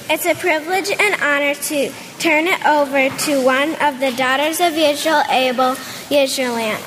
It's a privilege and honor to turn it over to one of the daughters of Yisrael Abel, Yisraelana.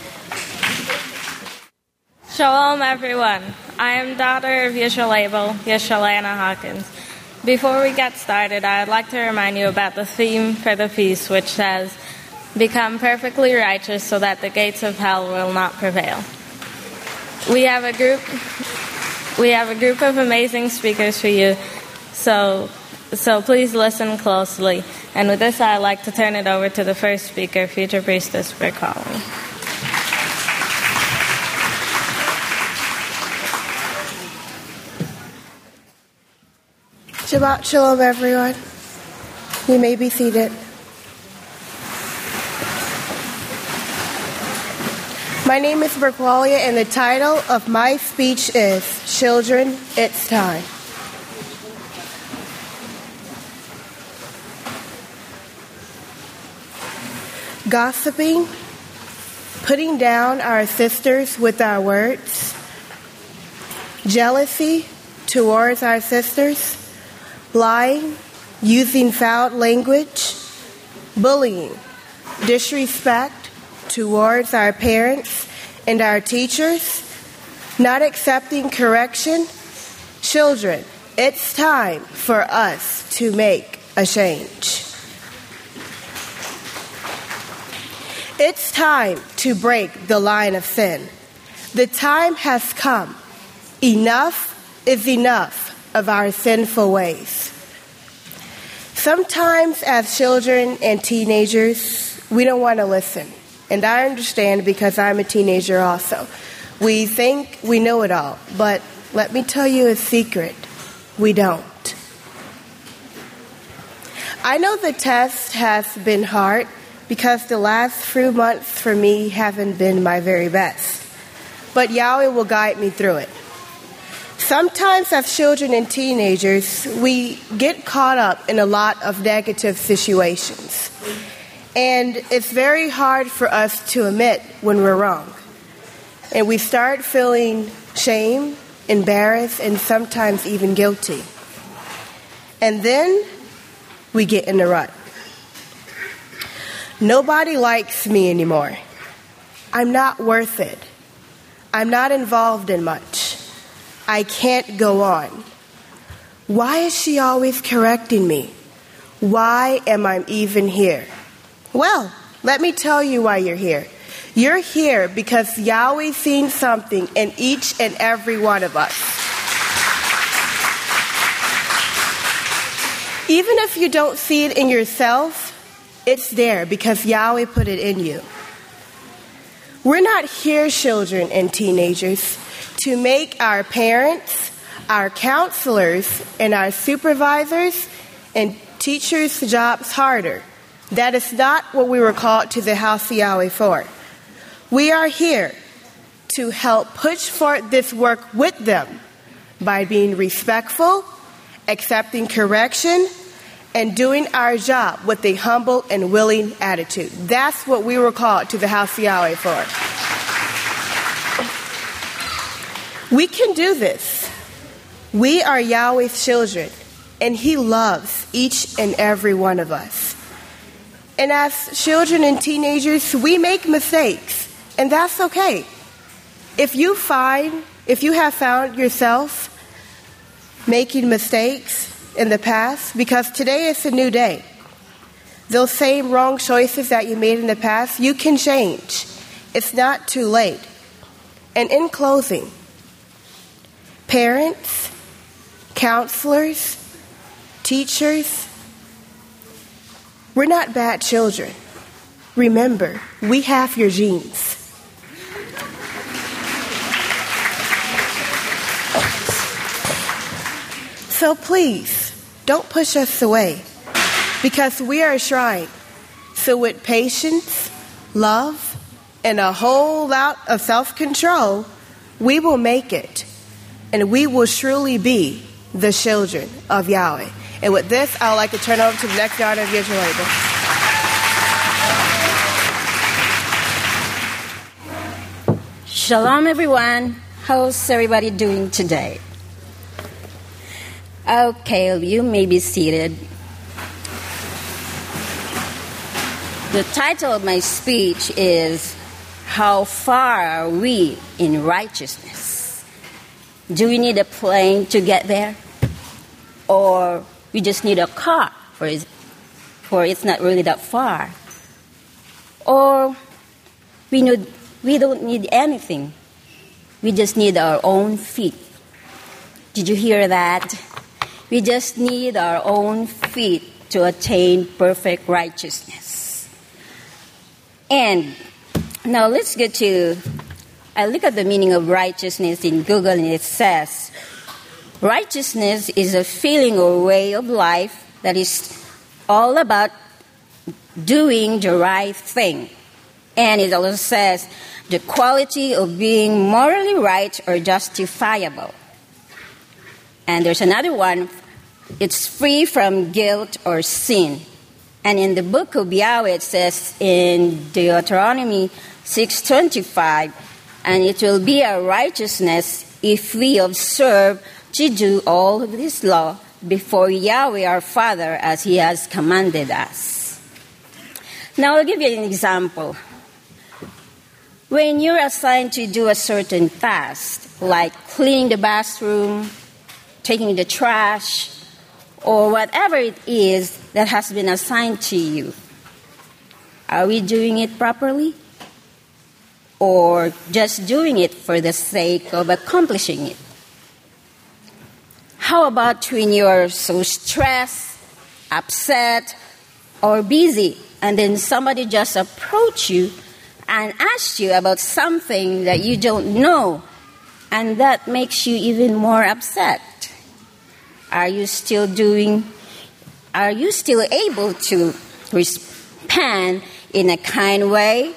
Shalom, everyone. I am daughter of Yisrael Abel, Yisraelana Hawkins. Before we get started, I'd like to remind you about the theme for the feast, which says, "Become perfectly righteous so that the gates of hell will not prevail." We have a group of amazing speakers for you, so please listen closely. And with this, I'd like to turn it over to the first speaker, future priestess Berkali. Shabbat Shalom, everyone. You may be seated. My name is Berkwalia, and the title of my speech is Children, It's Time. Gossiping, putting down our sisters with our words, jealousy towards our sisters, lying, using foul language, bullying, disrespect towards our parents and our teachers, not accepting correction. Children, it's time for us to make a change. It's time to break the line of sin. The time has come. Enough is enough of our sinful ways. Sometimes as children and teenagers, we don't want to listen. And I understand because I'm a teenager also. We think we know it all, but let me tell you a secret. We don't. I know the test has been hard because the last few months for me haven't been my very best. But Yahweh will guide me through it. Sometimes as children and teenagers, we get caught up in a lot of negative situations. And it's very hard for us to admit when we're wrong. And we start feeling shame, embarrassed, and sometimes even guilty. And then we get in a rut. Nobody likes me anymore. I'm not worth it. I'm not involved in much. I can't go on. Why is she always correcting me? Why am I even here? Well, let me tell you why you're here. You're here because Yahweh seen something in each and every one of us. Even if you don't see it in yourself, it's there because Yahweh put it in you. We're not here, children and teenagers, to make our parents, our counselors, and our supervisors and teachers' jobs harder. That is not what we were called to the house of Yahweh for. We are here to help push forth this work with them by being respectful, accepting correction, and doing our job with a humble and willing attitude. That's what we were called to the house of Yahweh for. We can do this. We are Yahweh's children, and He loves each and every one of us. And as children and teenagers, we make mistakes, and that's okay. If you have found yourself making mistakes in the past, because today is a new day, those same wrong choices that you made in the past, you can change. It's not too late. And in closing, parents, counselors, teachers, we're not bad children. Remember, we have your genes. So please, don't push us away, because we are a shrine. So with patience, love, and a whole lot of self-control, we will make it. And we will surely be the children of Yahweh. And with this, I would like to turn over to the next daughter of Yisrael Abel. Shalom, everyone. How's everybody doing today? Okay, you may be seated. The title of my speech is, How Far Are We in Righteousness? Do we need a plane to get there? Or we just need a car for it's not really that far? Or we don't need anything. We just need our own feet. Did you hear that? We just need our own feet to attain perfect righteousness. And now let's get to, I look at the meaning of righteousness in Google, and it says, righteousness is a feeling or way of life that is all about doing the right thing. And it also says the quality of being morally right or justifiable. And there's another one, it's free from guilt or sin. And in the book of Yahweh, it says in Deuteronomy 6:25, and it will be our righteousness if we observe to do all of this law before Yahweh our Father as he has commanded us. Now I'll give you an example. When you're assigned to do a certain task, like cleaning the bathroom, taking the trash, or whatever it is that has been assigned to you, are we doing it properly? Or just doing it for the sake of accomplishing it? How about when you're so stressed, upset, or busy, and then somebody just approaches you and asks you about something that you don't know, and that makes you even more upset? Are you still able to respond in a kind way?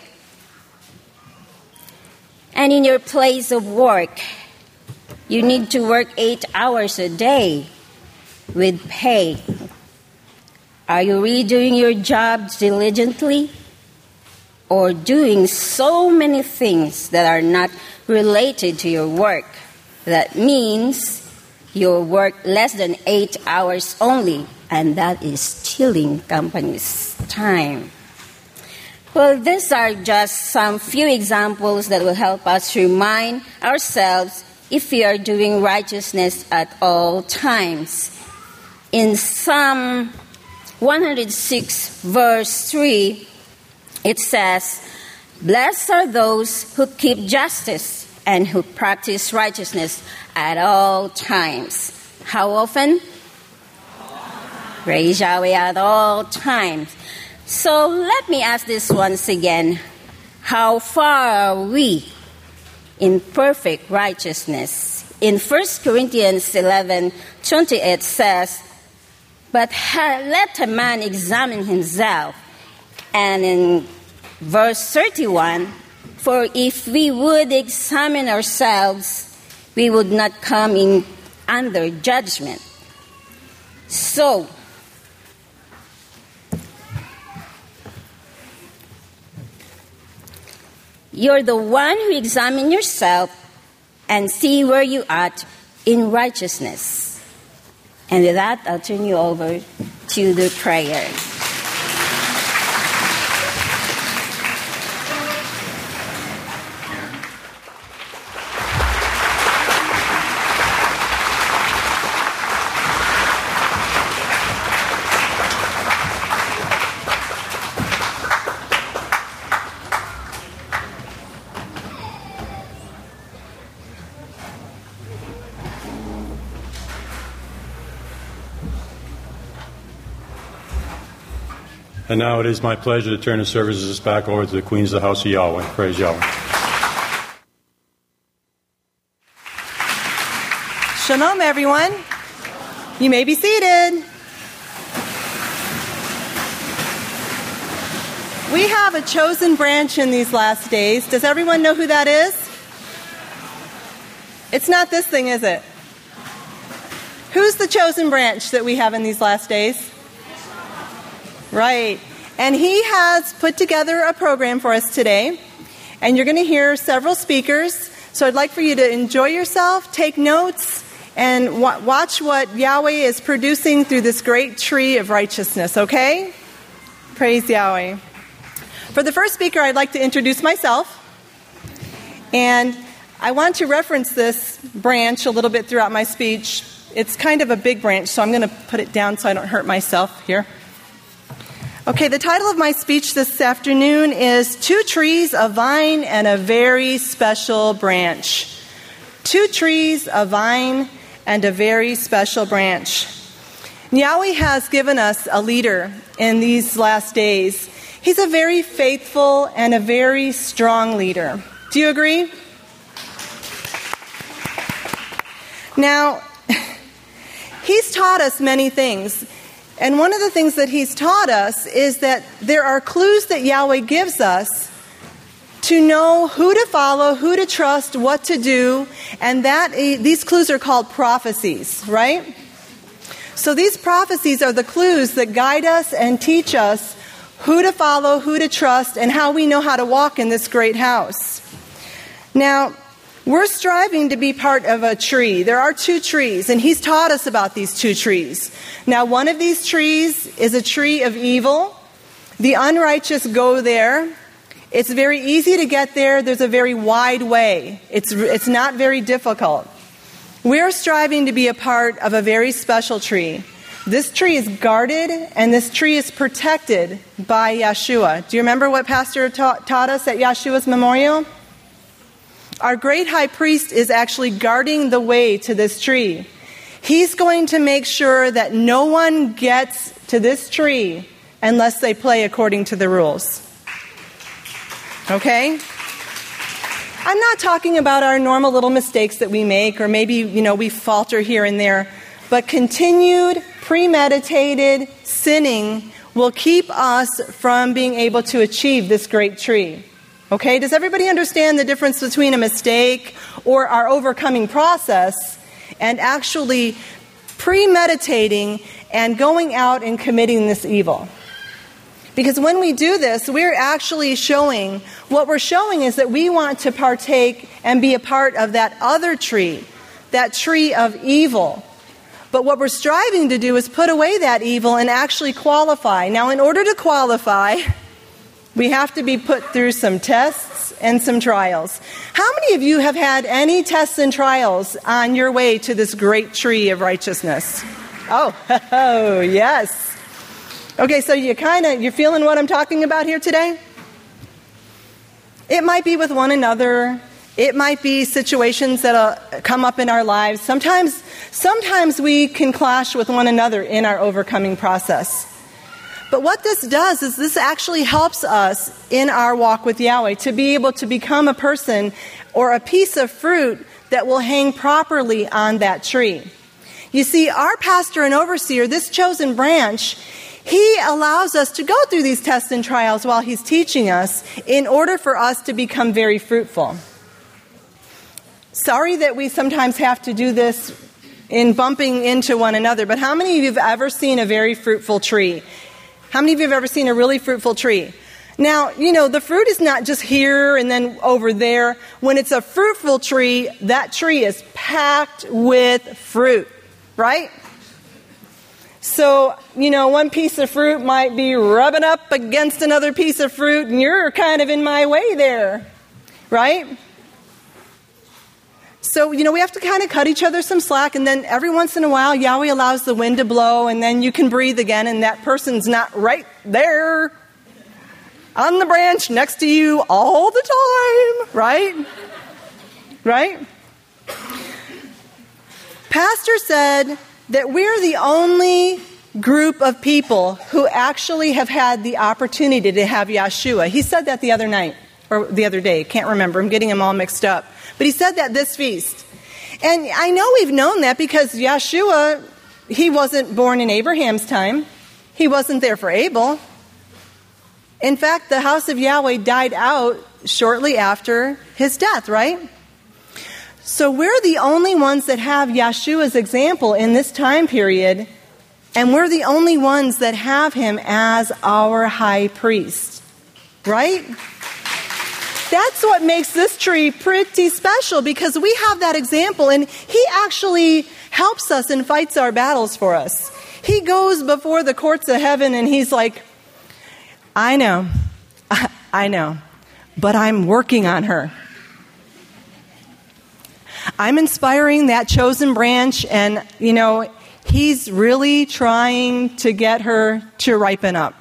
And in your place of work, you need to work 8 hours a day with pay. Are you really doing your job diligently? Or doing so many things that are not related to your work? That means you work less than 8 hours only, and that is stealing company's time. Well, these are just some few examples that will help us remind ourselves if we are doing righteousness at all times. In Psalm 106, verse 3, it says, "Blessed are those who keep justice and who practice righteousness at all times." How often? Praise Yahweh, at all times. So let me ask this once again. How far are we in perfect righteousness? In 1 Corinthians 11:20 it says, "But let a man examine himself." And in verse 31, "For if we would examine ourselves, we would not come in under judgment." So, you're the one who examine yourself and see where you are in righteousness. And with that, I'll turn you over to the prayer. And now it is my pleasure to turn the services back over to the Queens of the House of Yahweh. Praise Yahweh. Shalom, everyone. You may be seated. We have a chosen branch in these last days. Does everyone know who that is? It's not this thing, is it? Who's the chosen branch that we have in these last days? Right. And he has put together a program for us today. And you're going to hear several speakers. So I'd like for you to enjoy yourself, take notes, and watch what Yahweh is producing through this great tree of righteousness, okay? Praise Yahweh. For the first speaker, I'd like to introduce myself. And I want to reference this branch a little bit throughout my speech. It's kind of a big branch, so I'm going to put it down so I don't hurt myself here. Okay, the title of my speech this afternoon is Two Trees, a Vine, and a Very Special Branch. Two trees, a vine, and a very special branch. Yahweh has given us a leader in these last days. He's a very faithful and a very strong leader. Do you agree? Now, he's taught us many things. And one of the things that he's taught us is that there are clues that Yahweh gives us to know who to follow, who to trust, what to do, and that these clues are called prophecies, right? So these prophecies are the clues that guide us and teach us who to follow, who to trust, and how we know how to walk in this great house. Now, we're striving to be part of a tree. There are two trees, and he's taught us about these two trees. Now, one of these trees is a tree of evil. The unrighteous go there. It's very easy to get there. There's a very wide way. It's not very difficult. We're striving to be a part of a very special tree. This tree is guarded, and this tree is protected by Yeshua. Do you remember what Pastor taught us at Yeshua's memorial? Our great high priest is actually guarding the way to this tree. He's going to make sure that no one gets to this tree unless they play according to the rules. Okay? I'm not talking about our normal little mistakes that we make, or maybe, we falter here and there, but continued, premeditated sinning will keep us from being able to achieve this great tree. Okay? Does everybody understand the difference between a mistake or our overcoming process and actually premeditating and going out and committing this evil? Because when we do this, we're actually showing, what we're showing is that we want to partake and be a part of that other tree, that tree of evil. But what we're striving to do is put away that evil and actually qualify. Now, in order to qualify, we have to be put through some tests and some trials. How many of you have had any tests and trials on your way to this great tree of righteousness? Oh, yes. Okay, so you're feeling what I'm talking about here today? It might be with one another. It might be situations that come up in our lives. Sometimes we can clash with one another in our overcoming process. But what this does is this actually helps us in our walk with Yahweh to be able to become a person or a piece of fruit that will hang properly on that tree. You see, our pastor and overseer, this chosen branch, he allows us to go through these tests and trials while he's teaching us in order for us to become very fruitful. Sorry that we sometimes have to do this in bumping into one another, but how many of you have ever seen a very fruitful tree? How many of you have ever seen a really fruitful tree? Now, the fruit is not just here and then over there. When it's a fruitful tree, that tree is packed with fruit, right? So, one piece of fruit might be rubbing up against another piece of fruit, and you're kind of in my way there, right? So, we have to kind of cut each other some slack, and then every once in a while, Yahweh allows the wind to blow, and then you can breathe again, and that person's not right there on the branch next to you all the time, right? Right? Pastor said that we're the only group of people who actually have had the opportunity to have Yeshua. He said that the other night, or the other day, can't remember, I'm getting them all mixed up. But he said that this feast. And I know we've known that because Yeshua, he wasn't born in Abraham's time. He wasn't there for Abel. In fact, the house of Yahweh died out shortly after his death, right? So we're the only ones that have Yeshua's example in this time period, and we're the only ones that have him as our high priest, right? That's what makes this tree pretty special, because we have that example, and he actually helps us and fights our battles for us. He goes before the courts of heaven and he's like, I know, but I'm working on her. I'm inspiring that chosen branch, and, he's really trying to get her to ripen up.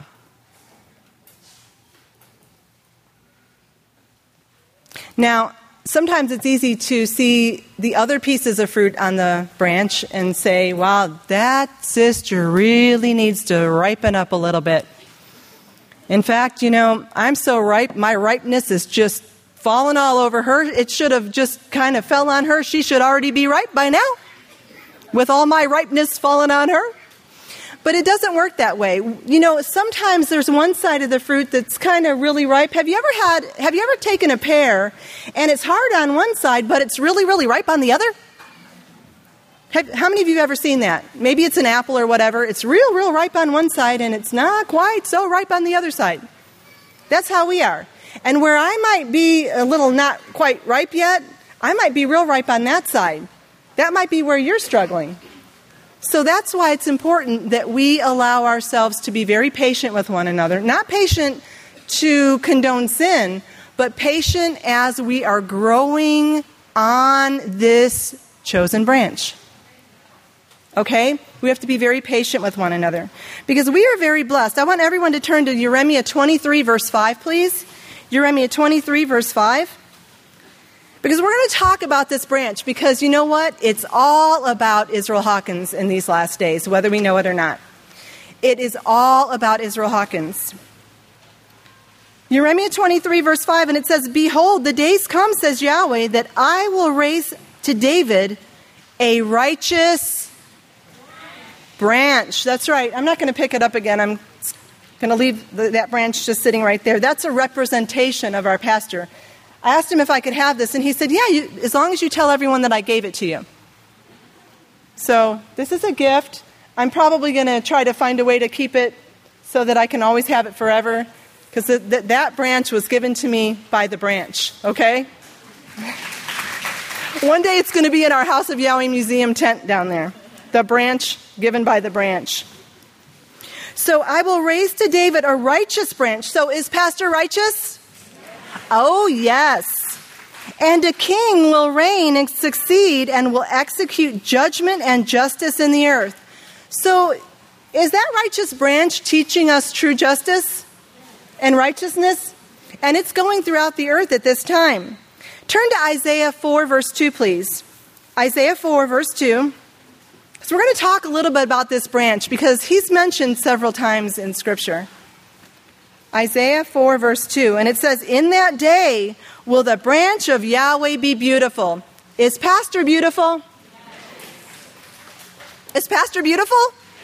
Now, sometimes it's easy to see the other pieces of fruit on the branch and say, wow, that sister really needs to ripen up a little bit. In fact, I'm so ripe, my ripeness is just fallen all over her. It should have just kind of fell on her. She should already be ripe by now, with all my ripeness fallen on her. But it doesn't work that way. Sometimes there's one side of the fruit that's kind of really ripe. Have you ever taken a pear and it's hard on one side, but it's really, really ripe on the other? How many of you have ever seen that? Maybe it's an apple or whatever. It's real, real ripe on one side and it's not quite so ripe on the other side. That's how we are. And where I might be a little not quite ripe yet, I might be real ripe on that side. That might be where you're struggling. So that's why it's important that we allow ourselves to be very patient with one another. Not patient to condone sin, but patient as we are growing on this chosen branch. Okay? We have to be very patient with one another. Because we are very blessed. I want everyone to turn to Jeremiah 23, verse 5, please. Jeremiah 23, verse 5. Because we're going to talk about this branch, because you know what? It's all about Israel Hawkins in these last days, whether we know it or not. It is all about Israel Hawkins. Jeremiah 23, verse 5, and it says, behold, the days come, says Yahweh, that I will raise to David a righteous branch. That's right. I'm not going to pick it up again. I'm going to leave that branch just sitting right there. That's a representation of our pastor. I asked him if I could have this, and he said, yeah, as long as you tell everyone that I gave it to you. So this is a gift. I'm probably going to try to find a way to keep it so that I can always have it forever, because that branch was given to me by the branch, okay? One day it's going to be in our House of Yahweh Museum tent down there. The branch given by the branch. So I will raise to David a righteous branch. So is Pastor righteous? Oh, yes. And a king will reign and succeed and will execute judgment and justice in the earth. So is that righteous branch teaching us true justice and righteousness? And it's going throughout the earth at this time. Turn to Isaiah 4, verse 2, please. Isaiah 4, verse 2. So we're going to talk a little bit about this branch because he's mentioned several times in Scripture. Isaiah 4, verse 2. And it says, in that day will the branch of Yahweh be beautiful. Is Pastor beautiful? Is Pastor beautiful?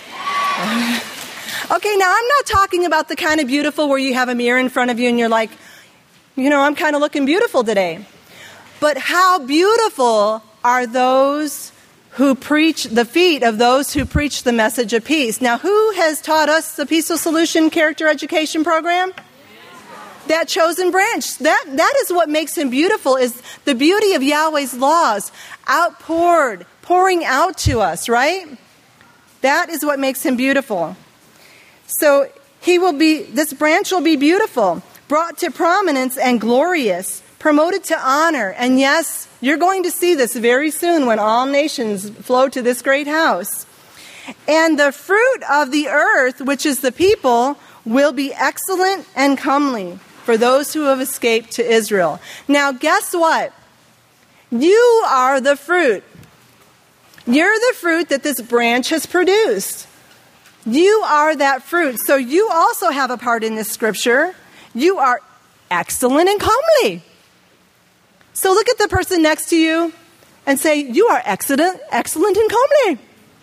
Okay, now I'm not talking about the kind of beautiful where you have a mirror in front of you and you're like, I'm kind of looking beautiful today. But how beautiful are those who preach, the feet of those who preach the message of peace. Now, who has taught us the Peaceful Solution Character Education Program? That chosen branch. That is what makes him beautiful, is the beauty of Yahweh's laws pouring out to us, right? That is what makes him beautiful. So this branch will be beautiful, brought to prominence and glorious, promoted to honor. And yes, you're going to see this very soon when all nations flow to this great house. And the fruit of the earth, which is the people, will be excellent and comely for those who have escaped to Israel. Now, guess what? You are the fruit. You're the fruit that this branch has produced. You are that fruit. So you also have a part in this scripture. You are excellent and comely. So look at the person next to you and say, you are excellent and comely.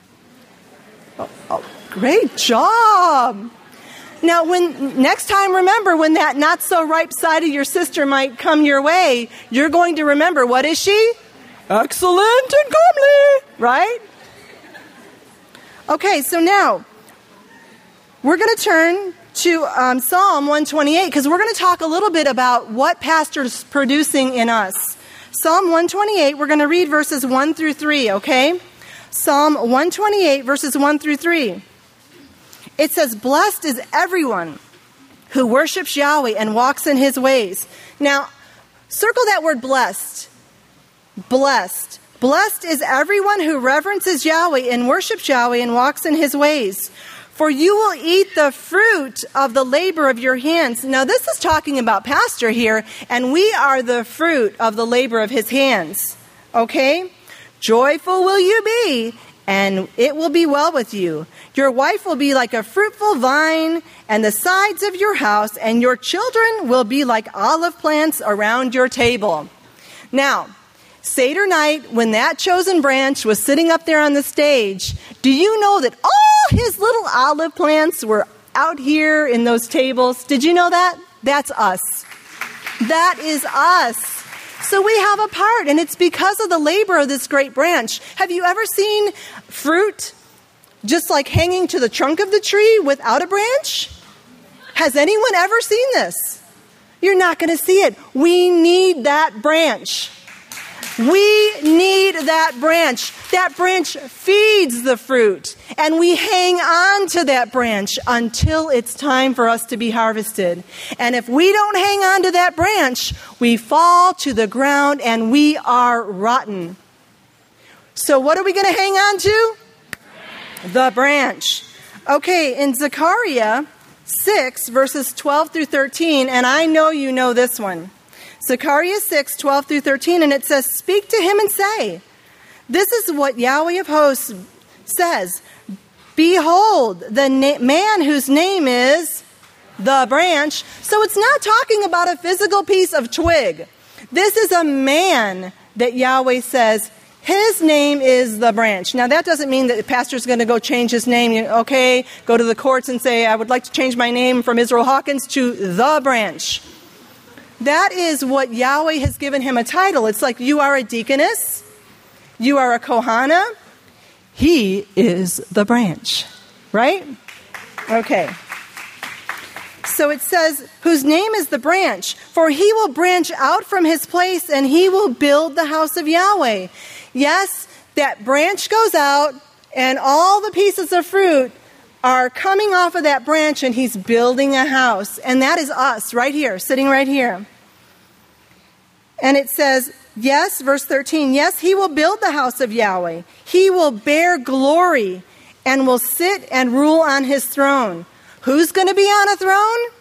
Oh, great job. Now, next time, remember, when that not so ripe side of your sister might come your way, you're going to remember, what is she? Excellent and comely, right? Okay, so now we're going to turn to Psalm 128 because we're going to talk a little bit about what Pastor's producing in us. Psalm 128, we're going to read verses 1 through 3, okay? Psalm 128, verses 1 through 3. It says, "Blessed is everyone who worships Yahweh and walks in his ways." Now, circle that word blessed. Blessed. Blessed is everyone who reverences Yahweh and worships Yahweh and walks in his ways. For you will eat the fruit of the labor of your hands. Now, this is talking about Pastor here, and we are the fruit of the labor of his hands. Okay? "Joyful will you be, and it will be well with you. Your wife will be like a fruitful vine, and the sides of your house, and your children will be like olive plants around your table." Now, Seder night, when that chosen branch was sitting up there on the stage, do you know that all his little olive plants were out here in those tables? Did you know that? That's us. That is us. So we have a part, and it's because of the labor of this great branch. Have you ever seen fruit just like hanging to the trunk of the tree without a branch? Has anyone ever seen this? You're not going to see it. We need that branch. We need that branch. That branch feeds the fruit, and we hang on to that branch until it's time for us to be harvested. And if we don't hang on to that branch, we fall to the ground and we are rotten. So what are we going to hang on to? The branch. Okay, in Zechariah 6, verses 12 through 13, and I know you know this one. Zechariah 6, 12 through 13, and it says, "Speak to him and say, this is what Yahweh of hosts says. Behold, the man whose name is the branch." So it's not talking about a physical piece of twig. This is a man that Yahweh says, his name is the branch. Now that doesn't mean that the pastor's going to go change his name. Okay, go to the courts and say, "I would like to change my name from Israel Hawkins to the branch." That is what Yahweh has given him a title. It's like you are a deaconess. You are a Kohana. He is the branch. Right? Okay. So it says, whose name is the branch, for he will branch out from his place and he will build the house of Yahweh. Yes, that branch goes out and all the pieces of fruit are coming off of that branch and he's building a house. And that is us right here, sitting right here. And it says, yes, verse 13, yes, he will build the house of Yahweh. He will bear glory and will sit and rule on his throne. Who's going to be on a throne?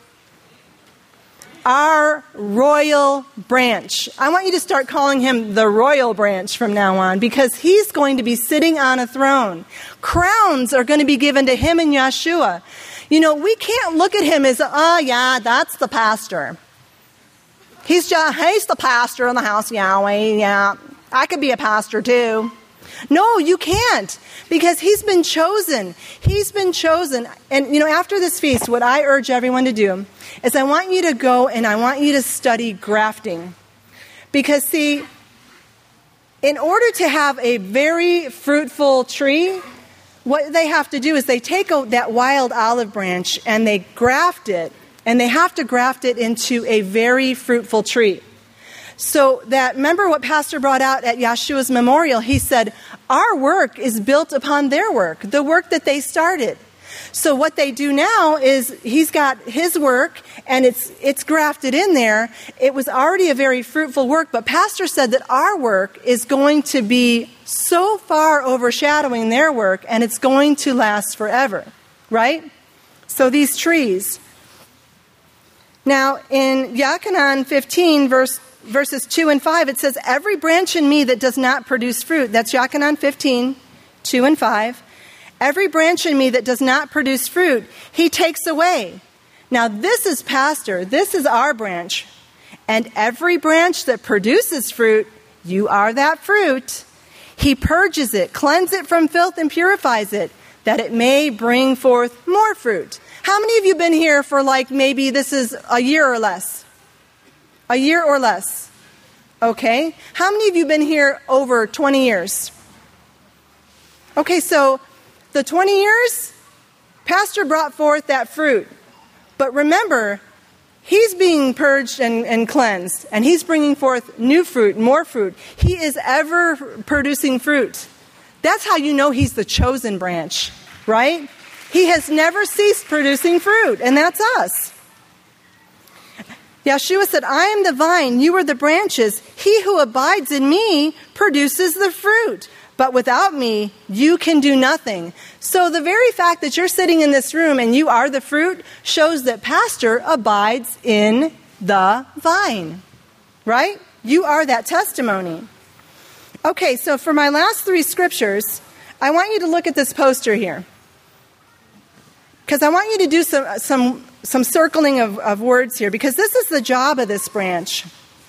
Our royal branch. I want you to start calling him the royal branch from now on because he's going to be sitting on a throne. Crowns are going to be given to him and Yeshua. You know, we can't look at him as, oh yeah, that's the pastor. He's the pastor in the house, Yahweh. Yeah, I could be a pastor too. No, you can't, because he's been chosen. He's been chosen. And, you know, after this feast, what I urge everyone to do is I want you to go and I want you to study grafting. Because, see, in order to have a very fruitful tree, what they have to do is they take that wild olive branch and they graft it, and they have to graft it into a very fruitful tree. So that, remember what Pastor brought out at Yeshua's memorial? He said, our work is built upon their work, the work that they started. So what they do now is he's got his work and it's grafted in there. It was already a very fruitful work, but Pastor said that our work is going to be so far overshadowing their work and it's going to last forever, right? So these trees. Now in Yachanan 15, verses 2 and 5, it says, every branch in me that does not produce fruit, that's Yachanan 15, 2 and 5, every branch in me that does not produce fruit, he takes away. Now this is Pastor, this is our branch, and every branch that produces fruit, you are that fruit. He purges it, cleanses it from filth, and purifies it, that it may bring forth more fruit. How many of you been here for maybe this is a year or less? A year or less. Okay. How many of you been here over 20 years? Okay, so the 20 years, Pastor brought forth that fruit. But remember, he's being purged and cleansed, and he's bringing forth new fruit, more fruit. He is ever producing fruit. That's how you know he's the chosen branch, right? He has never ceased producing fruit, and that's us. Yeshua said, I am the vine, you are the branches. He who abides in me produces the fruit. But without me, you can do nothing. So the very fact that you're sitting in this room and you are the fruit shows that Pastor abides in the vine, right? You are that testimony. Okay, so for my last 3 scriptures, I want you to look at this poster here. Because I want you to do some circling of words here, because this is the job of this branch.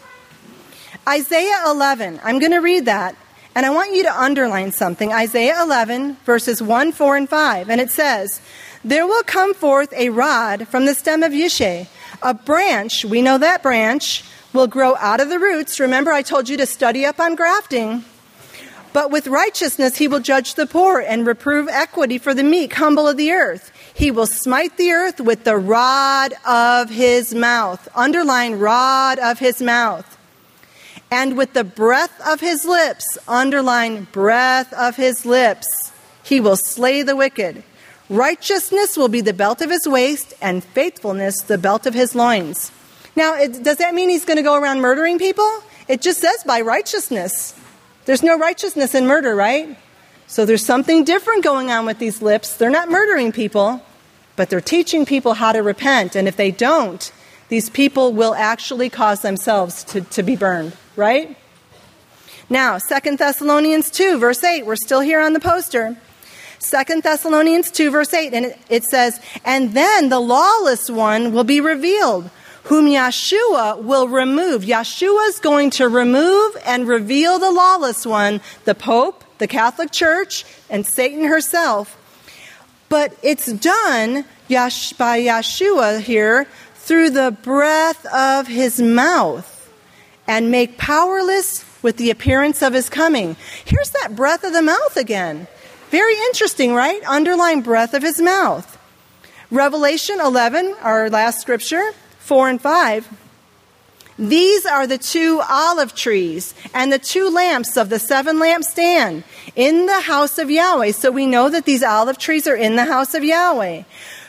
Isaiah 11, I'm going to read that, and I want you to underline something. Isaiah 11, verses 1, 4, and 5, and it says, there will come forth a rod from the stem of Yishai, a branch, we know that branch, will grow out of the roots. Remember, I told you to study up on grafting. But with righteousness he will judge the poor and reprove equity for the meek, humble of the earth. He will smite the earth with the rod of his mouth. Underline rod of his mouth. And with the breath of his lips. Underline breath of his lips. He will slay the wicked. Righteousness will be the belt of his waist, and faithfulness the belt of his loins. Now, does that mean he's going to go around murdering people? It just says by righteousness. There's no righteousness in murder, right? So there's something different going on with these lips. They're not murdering people, but they're teaching people how to repent. And if they don't, these people will actually cause themselves to be burned, right? Now, 2 Thessalonians 2, verse 8. We're still here on the poster. 2 Thessalonians 2, verse 8. And it says, and then the lawless one will be revealed, whom Yeshua will remove. Yeshua is going to remove and reveal the lawless one, the Pope, the Catholic Church, and Satan herself. But it's done by Yeshua here through the breath of his mouth, and make powerless with the appearance of his coming. Here's that breath of the mouth again. Very interesting, right? Underline breath of his mouth. Revelation 11, our last scripture, 4 and 5. These are the 2 olive trees and the 2 lamps of the 7 lampstand in the house of Yahweh. So we know that these olive trees are in the house of Yahweh,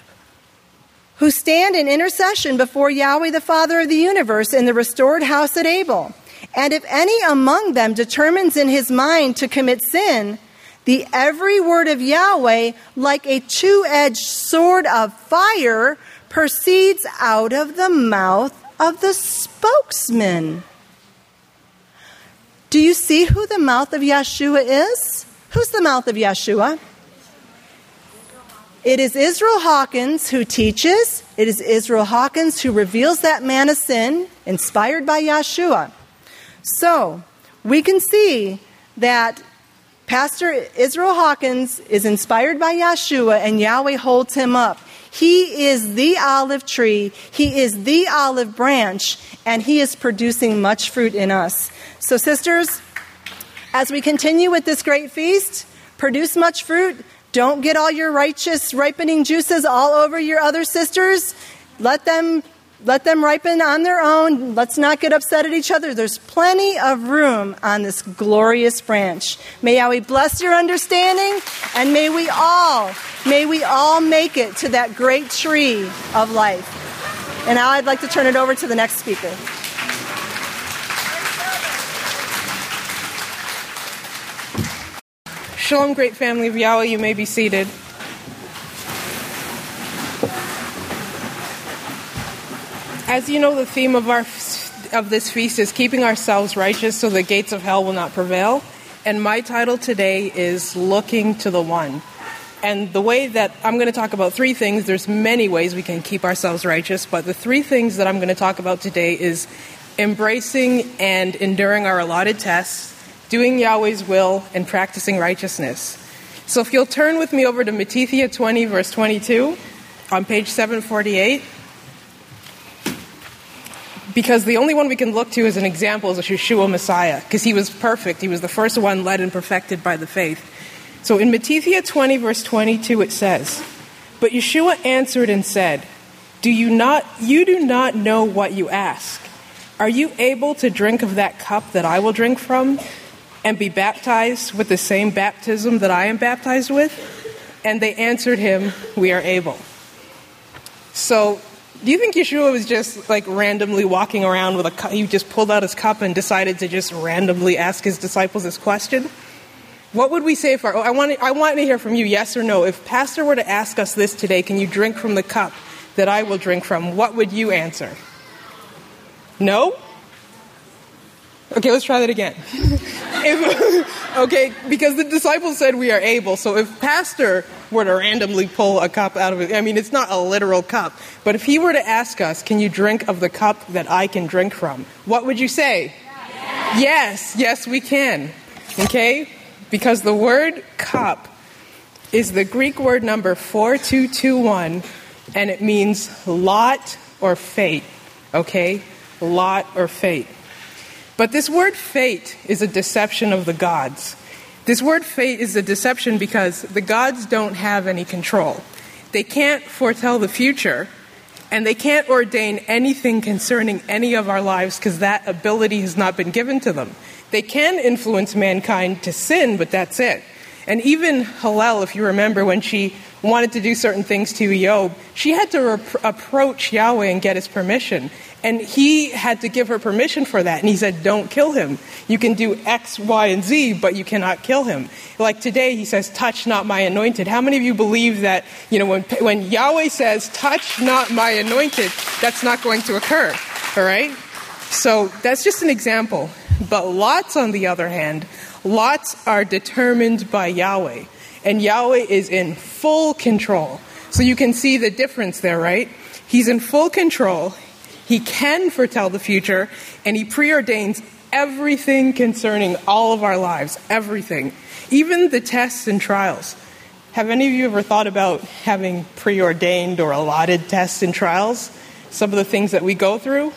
who stand in intercession before Yahweh, the Father of the universe, in the restored house at Abel. And if any among them determines in his mind to commit sin, the every word of Yahweh, like a 2-edged sword of fire, proceeds out of the mouth of the spokesman. Do you see who the mouth of Yeshua is? Who's the mouth of Yeshua? It is Israel Hawkins who teaches. It is Israel Hawkins who reveals that man of sin, inspired by Yeshua. So, we can see that Pastor Israel Hawkins is inspired by Yeshua, and Yahweh holds him up. He is the olive tree, he is the olive branch, and he is producing much fruit in us. So sisters, as we continue with this great feast, produce much fruit. Don't get all your righteous ripening juices all over your other sisters. Let them ripen on their own. Let's not get upset at each other. There's plenty of room on this glorious branch. May Yahweh bless your understanding, and may we all make it to that great tree of life. And now I'd like to turn it over to the next speaker. Shalom, great family of Yahweh. You may be seated. As you know, the theme of this feast is keeping ourselves righteous so the gates of hell will not prevail. And my title today is Looking to the One. And the way that I'm going to talk about 3 things, there's many ways we can keep ourselves righteous, but the 3 things that I'm going to talk about today is embracing and enduring our allotted tests, doing Yahweh's will, and practicing righteousness. So if you'll turn with me over to Matthew 20, verse 22, on page 748. Because the only one we can look to as an example is Yeshua Messiah, because he was perfect. He was the first one led and perfected by the faith. So in Matthew 20, verse 22, it says, But Yeshua answered and said, You do not know what you ask. Are you able to drink of that cup that I will drink from and be baptized with the same baptism that I am baptized with?" And they answered him, "We are able." So, do you think Yeshua was just like randomly walking around with a cup? He just pulled out his cup and decided to just randomly ask his disciples this question? What would we say if I want to hear from you, yes or no. If Pastor were to ask us this today, "Can you drink from the cup that I will drink from?" what would you answer? No? Okay, let's try that again. Okay, because the disciples said we are able. So if Pastor were to randomly pull a cup out of it, I mean, it's not a literal cup. But if he were to ask us, "Can you drink of the cup that I can drink from?" what would you say? Yes, we can. Okay? Because the word cup is the Greek word number 4221, and it means lot or fate. Okay? Lot or fate. But this word fate is a deception of the gods. This word fate is a deception because the gods don't have any control. They can't foretell the future, and they can't ordain anything concerning any of our lives because that ability has not been given to them. They can influence mankind to sin, but that's it. And even Hillel, if you remember, when she wanted to do certain things to Job, she had to approach Yahweh and get his permission. And he had to give her permission for that. And he said, "Don't kill him. You can do X, Y, and Z, but you cannot kill him." Like today, he says, "Touch not my anointed." How many of you believe that, when Yahweh says, "Touch not my anointed," that's not going to occur? All right? So that's just an example. But lots, on the other hand, lots are determined by Yahweh. And Yahweh is in full control. So you can see the difference there, right? He's in full control. He can foretell the future, and he preordains everything concerning all of our lives, everything, even the tests and trials. Have any of you ever thought about having preordained or allotted tests and trials? Some of the things that we go through?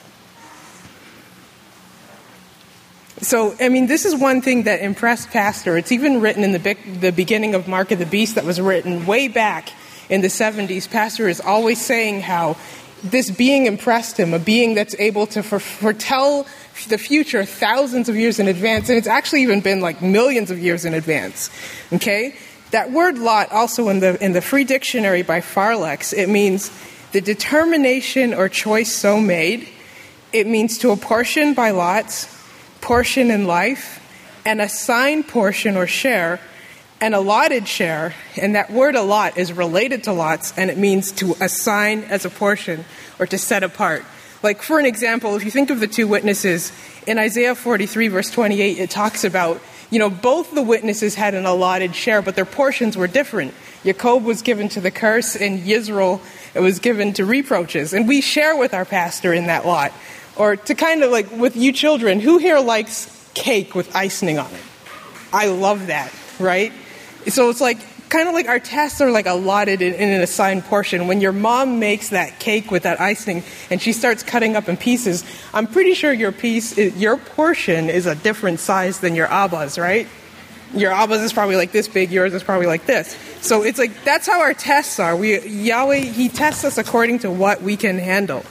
So, I mean, this is one thing that impressed Pastor. It's even written in the beginning of Mark of the Beast that was written way back in the 70s. Pastor is always saying how this being impressed him, a being that's able to foretell the future thousands of years in advance, and it's actually even been like millions of years in advance. Okay? That word lot, also in the Free Dictionary by Farlex, it means the determination or choice so made. It means to apportion by lots, portion in life, an assigned portion or share, an allotted share, and that word allot is related to lots, and it means to assign as a portion or to set apart. Like, for an example, if you think of the two witnesses, in Isaiah 43, verse 28, it talks about, both the witnesses had an allotted share, but their portions were different. Jacob was given to the curse, and Yisrael was given to reproaches. And we share with our pastor in that lot. Or to kind of like, with you children, who here likes cake with icing on it? I love that, right? So it's like, kind of like our tests are like allotted in an assigned portion. When your mom makes that cake with that icing and she starts cutting up in pieces, I'm pretty sure your portion is a different size than your Abba's, right? Your Abba's is probably like this big, yours is probably like this. So it's like, that's how our tests are. Yahweh, he tests us according to what we can handle.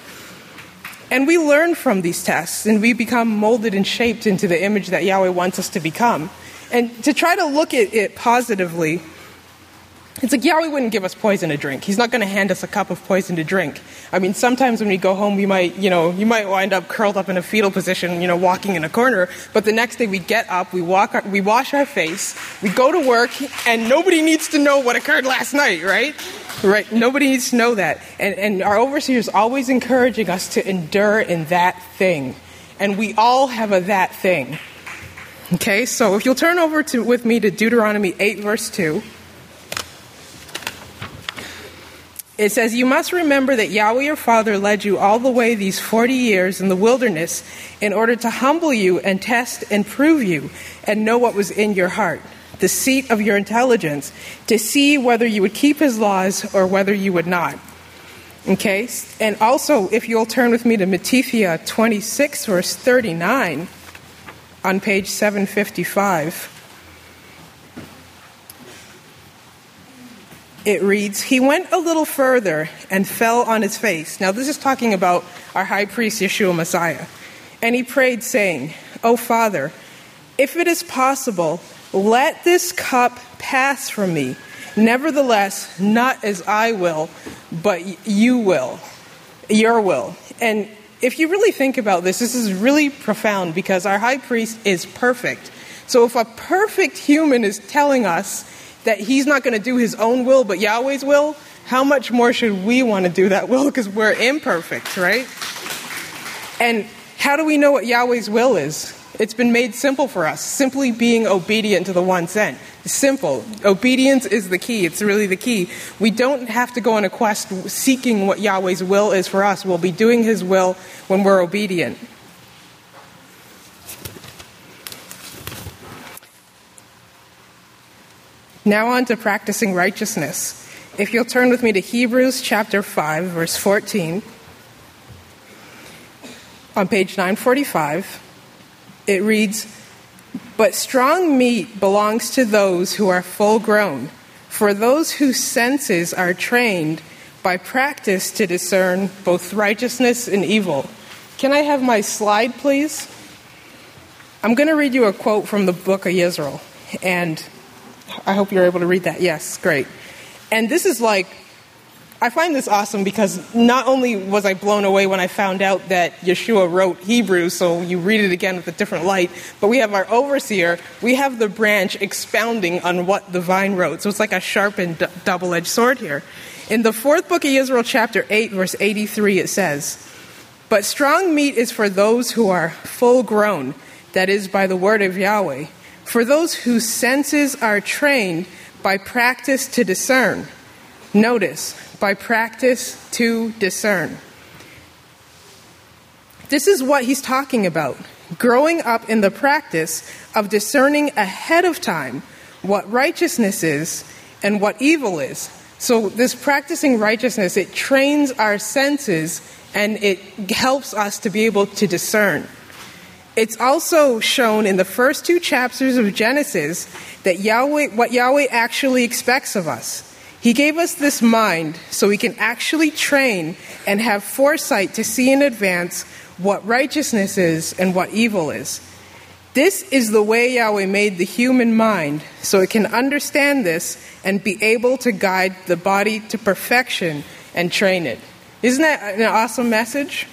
And we learn from these tests, and we become molded and shaped into the image that Yahweh wants us to become. And to try to look at it positively, it's like Yahweh wouldn't give us poison to drink. He's not going to hand us a cup of poison to drink. I mean, sometimes when we go home, you might wind up curled up in a fetal position, walking in a corner. But the next day we get up, we wash our face, we go to work, and nobody needs to know what occurred last night, right? Right, nobody needs to know that. And our overseer is always encouraging us to endure in that thing. And we all have a that thing. Okay, so if you'll turn over with me to Deuteronomy 8, verse 2. It says, "You must remember that Yahweh your Father led you all the way these 40 years in the wilderness in order to humble you and test and prove you and know what was in your heart, the seat of your intelligence, to see whether you would keep his laws or whether you would not." Okay, and also if you'll turn with me to Matthew 26, verse 39 on page 755. it reads, "He went a little further and fell on his face." Now this is talking about our high priest, Yeshua Messiah. "And he prayed, saying, 'O Father, if it is possible, let this cup pass from me. Nevertheless, not as I will, but you will, your will.'" And if you really think about this, this is really profound because our high priest is perfect. So if a perfect human is telling us that he's not going to do his own will, but Yahweh's will, how much more should we want to do that will? Because we're imperfect, right? And how do we know what Yahweh's will is? It's been made simple for us. Simply being obedient to the one sent. Simple. Obedience is the key. It's really the key. We don't have to go on a quest seeking what Yahweh's will is for us. We'll be doing his will when we're obedient. Now on to practicing righteousness. If you'll turn with me to Hebrews chapter 5, verse 14. On page 945, it reads, "But strong meat belongs to those who are full grown, for those whose senses are trained by practice to discern both righteousness and evil." Can I have my slide, please? I'm going to read you a quote from the book of Yisrael, and I hope you're able to read that. Yes, great. And this is I find this awesome because not only was I blown away when I found out that Yeshua wrote Hebrew, so you read it again with a different light, but we have our overseer, we have the branch expounding on what the vine wrote. So it's like a sharpened double-edged sword here. In the 4th book of Israel, chapter 8, verse 83, it says, "But strong meat is for those who are full grown, that is, by the word of Yahweh, for those whose senses are trained by practice to discern." Notice, by practice to discern. This is what he's talking about. Growing up in the practice of discerning ahead of time what righteousness is and what evil is. So this practicing righteousness, it trains our senses and it helps us to be able to discern. It's also shown in the first 2 chapters of Genesis that what Yahweh actually expects of us. He gave us this mind so we can actually train and have foresight to see in advance what righteousness is and what evil is. This is the way Yahweh made the human mind so it can understand this and be able to guide the body to perfection and train it. Isn't that an awesome message?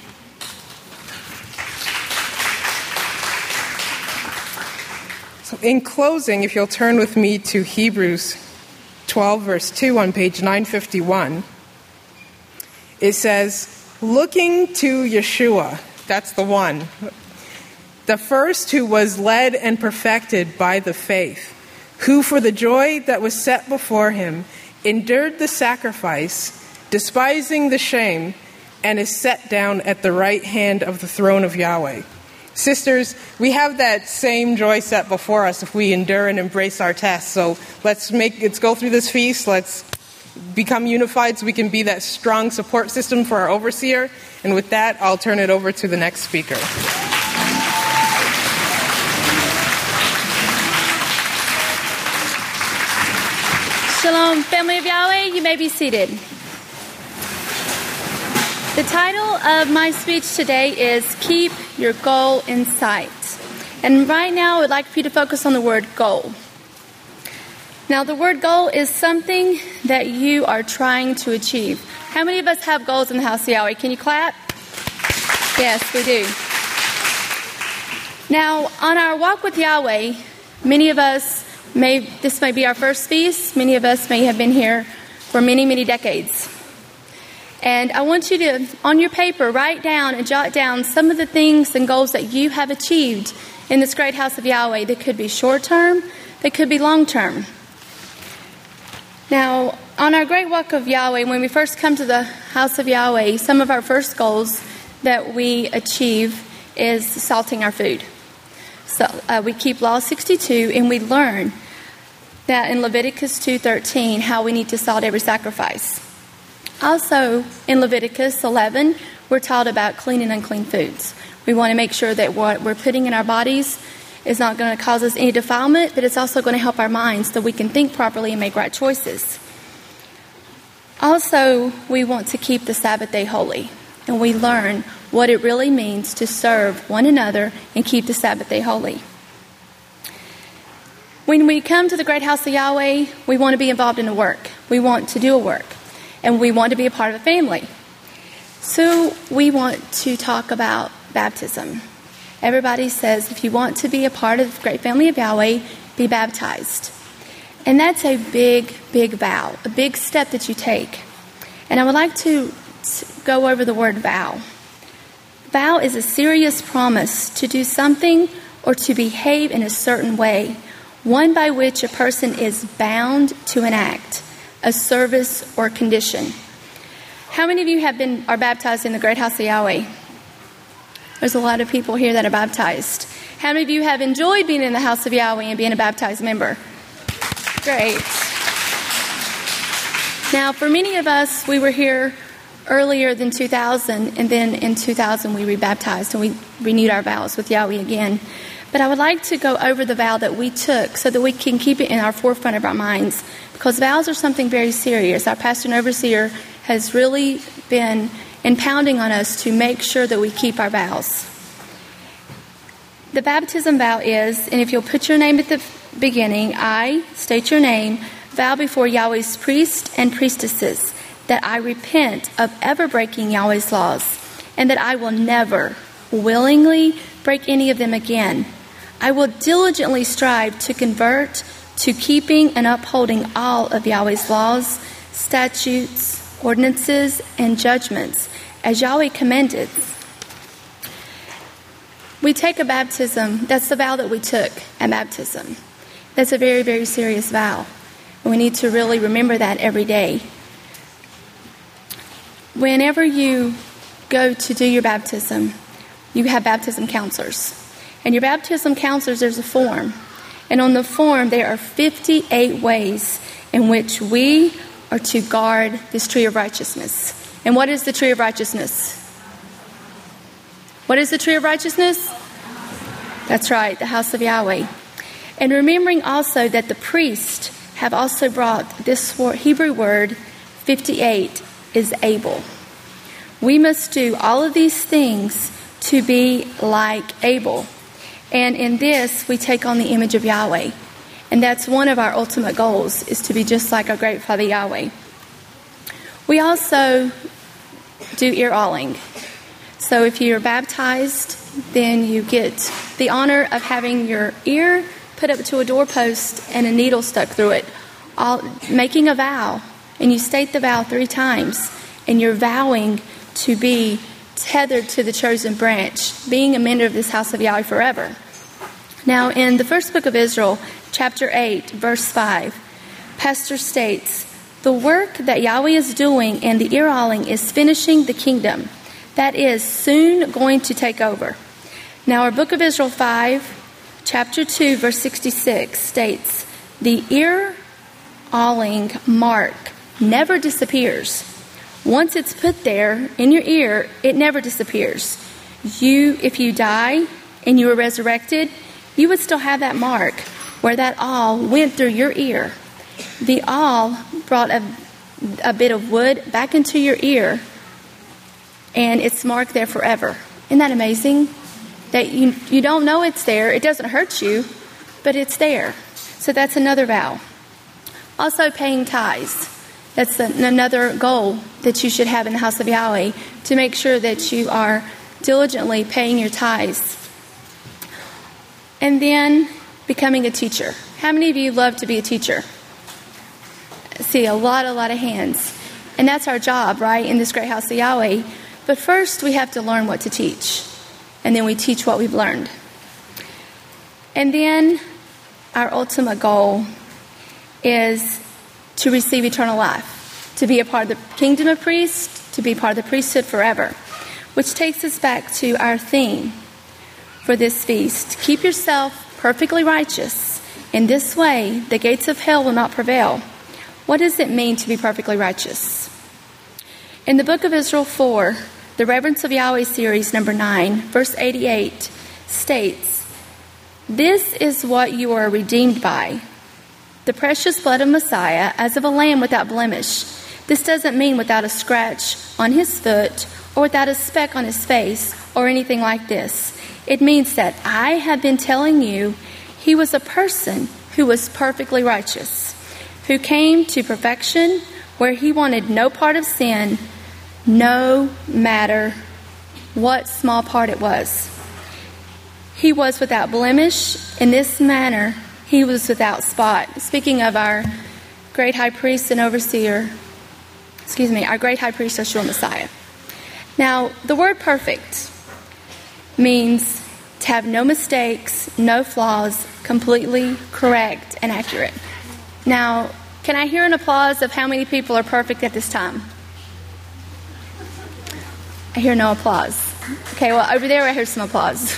So in closing, if you'll turn with me to Hebrews 12, verse 2 on page 951, it says, "Looking to Yeshua," that's the one, "the first who was led and perfected by the faith, who for the joy that was set before him endured the sacrifice, despising the shame, and is set down at the right hand of the throne of Yahweh." Sisters, we have that same joy set before us if we endure and embrace our tests. So let's go through this feast. Let's become unified so we can be that strong support system for our overseer. And with that, I'll turn it over to the next speaker. Shalom, family of Yahweh, you may be seated. The title of my speech today is Keep Your Goal in Sight. And right now I would like for you to focus on the word goal. Now the word goal is something that you are trying to achieve. How many of us have goals in the house of Yahweh? Can you clap? Yes, we do. Now on our walk with Yahweh, many of us this may be our first feast. Many of us may have been here for many, many decades. And I want you to, on your paper, write down and jot down some of the things and goals that you have achieved in this great house of Yahweh. They could be short-term, they could be long-term. Now, on our great walk of Yahweh, when we first come to the house of Yahweh, some of our first goals that we achieve is salting our food. So we keep Law 62, and we learn that in Leviticus 2:13 how we need to salt every sacrifice. Also, in Leviticus 11, we're taught about clean and unclean foods. We want to make sure that what we're putting in our bodies is not going to cause us any defilement, but it's also going to help our minds so we can think properly and make right choices. Also, we want to keep the Sabbath day holy, and we learn what it really means to serve one another and keep the Sabbath day holy. When we come to the Great House of Yahweh, we want to be involved in the work. We want to do a work, and we want to be a part of a family. So we want to talk about baptism. Everybody says if you want to be a part of the great family of Yahweh, be baptized. And that's a big, big vow, a big step that you take. And I would like to go over the word vow. Vow is a serious promise to do something or to behave in a certain way, one by which a person is bound to an act, a service, or condition. How many of you are baptized in the Great House of Yahweh? There's a lot of people here that are baptized. How many of you have enjoyed being in the house of Yahweh and being a baptized member? Great. Now, for many of us, we were here earlier than 2000, and then in 2000 we rebaptized and we renewed our vows with Yahweh again. But I would like to go over the vow that we took so that we can keep it in our forefront of our minds, because vows are something very serious. Our pastor and overseer has really been impounding on us to make sure that we keep our vows. The baptism vow is, and if you'll put your name at the beginning, I state your name, vow before Yahweh's priests and priestesses that I repent of ever breaking Yahweh's laws, and that I will never willingly break any of them again. I will diligently strive to convert to keeping and upholding all of Yahweh's laws, statutes, ordinances, and judgments, as Yahweh commanded. We take a baptism, that's the vow that we took at baptism. That's a very, very serious vow. And we need to really remember that every day. Whenever you go to do your baptism, you have baptism counselors. And your baptism counselors, there's a form. And on the form, there are 58 ways in which we are to guard this tree of righteousness. And what is the tree of righteousness? What is the tree of righteousness? That's right, the house of Yahweh. And remembering also that the priests have also brought this Hebrew word, 58, is able. We must do all of these things to be like Abel. And in this, we take on the image of Yahweh. And that's one of our ultimate goals, is to be just like our great Father Yahweh. We also do ear-alling. So if you're baptized, then you get the honor of having your ear put up to a doorpost and a needle stuck through it, making a vow. And you state the vow 3 times, and you're vowing to be tethered to the chosen branch, being a member of this house of Yahweh forever. Now, in the first book of Israel, chapter 8, verse 5, Pastor states, the work that Yahweh is doing in the ear-alling is finishing the kingdom. That is soon going to take over. Now, our book of Israel 5, chapter 2, verse 66 states, the ear-alling mark never disappears. Once it's put there in your ear, it never disappears. If you die and you were resurrected, you would still have that mark where that awl went through your ear. The awl brought a bit of wood back into your ear, and it's marked there forever. Isn't that amazing? That you don't know it's there. It doesn't hurt you, but it's there. So that's another vow. Also paying tithes. That's another goal that you should have in the house of Yahweh, to make sure that you are diligently paying your tithes. And then becoming a teacher. How many of you love to be a teacher? I see a lot of hands. And that's our job, right, in this great house of Yahweh. But first, we have to learn what to teach. And then we teach what we've learned. And then our ultimate goal is to receive eternal life, to be a part of the kingdom of priests, to be part of the priesthood forever. Which takes us back to our theme for this feast. Keep yourself perfectly righteous. In this way, the gates of hell will not prevail. What does it mean to be perfectly righteous? In the book of Israel 4, the Reverence of Yahweh series, number 9, verse 88, states, this is what you are redeemed by, the precious blood of Messiah, as of a lamb without blemish. This doesn't mean without a scratch on his foot or without a speck on his face or anything like this. It means that I have been telling you he was a person who was perfectly righteous, who came to perfection where he wanted no part of sin, no matter what small part it was. He was without blemish. In this manner, he was without spot. Speaking of our great high priest and overseer, our great high priest, Yeshua Messiah. Now, the word perfect means to have no mistakes, no flaws, completely correct and accurate. Now, can I hear an applause of how many people are perfect at this time? I hear no applause. Okay, well, over there I hear some applause.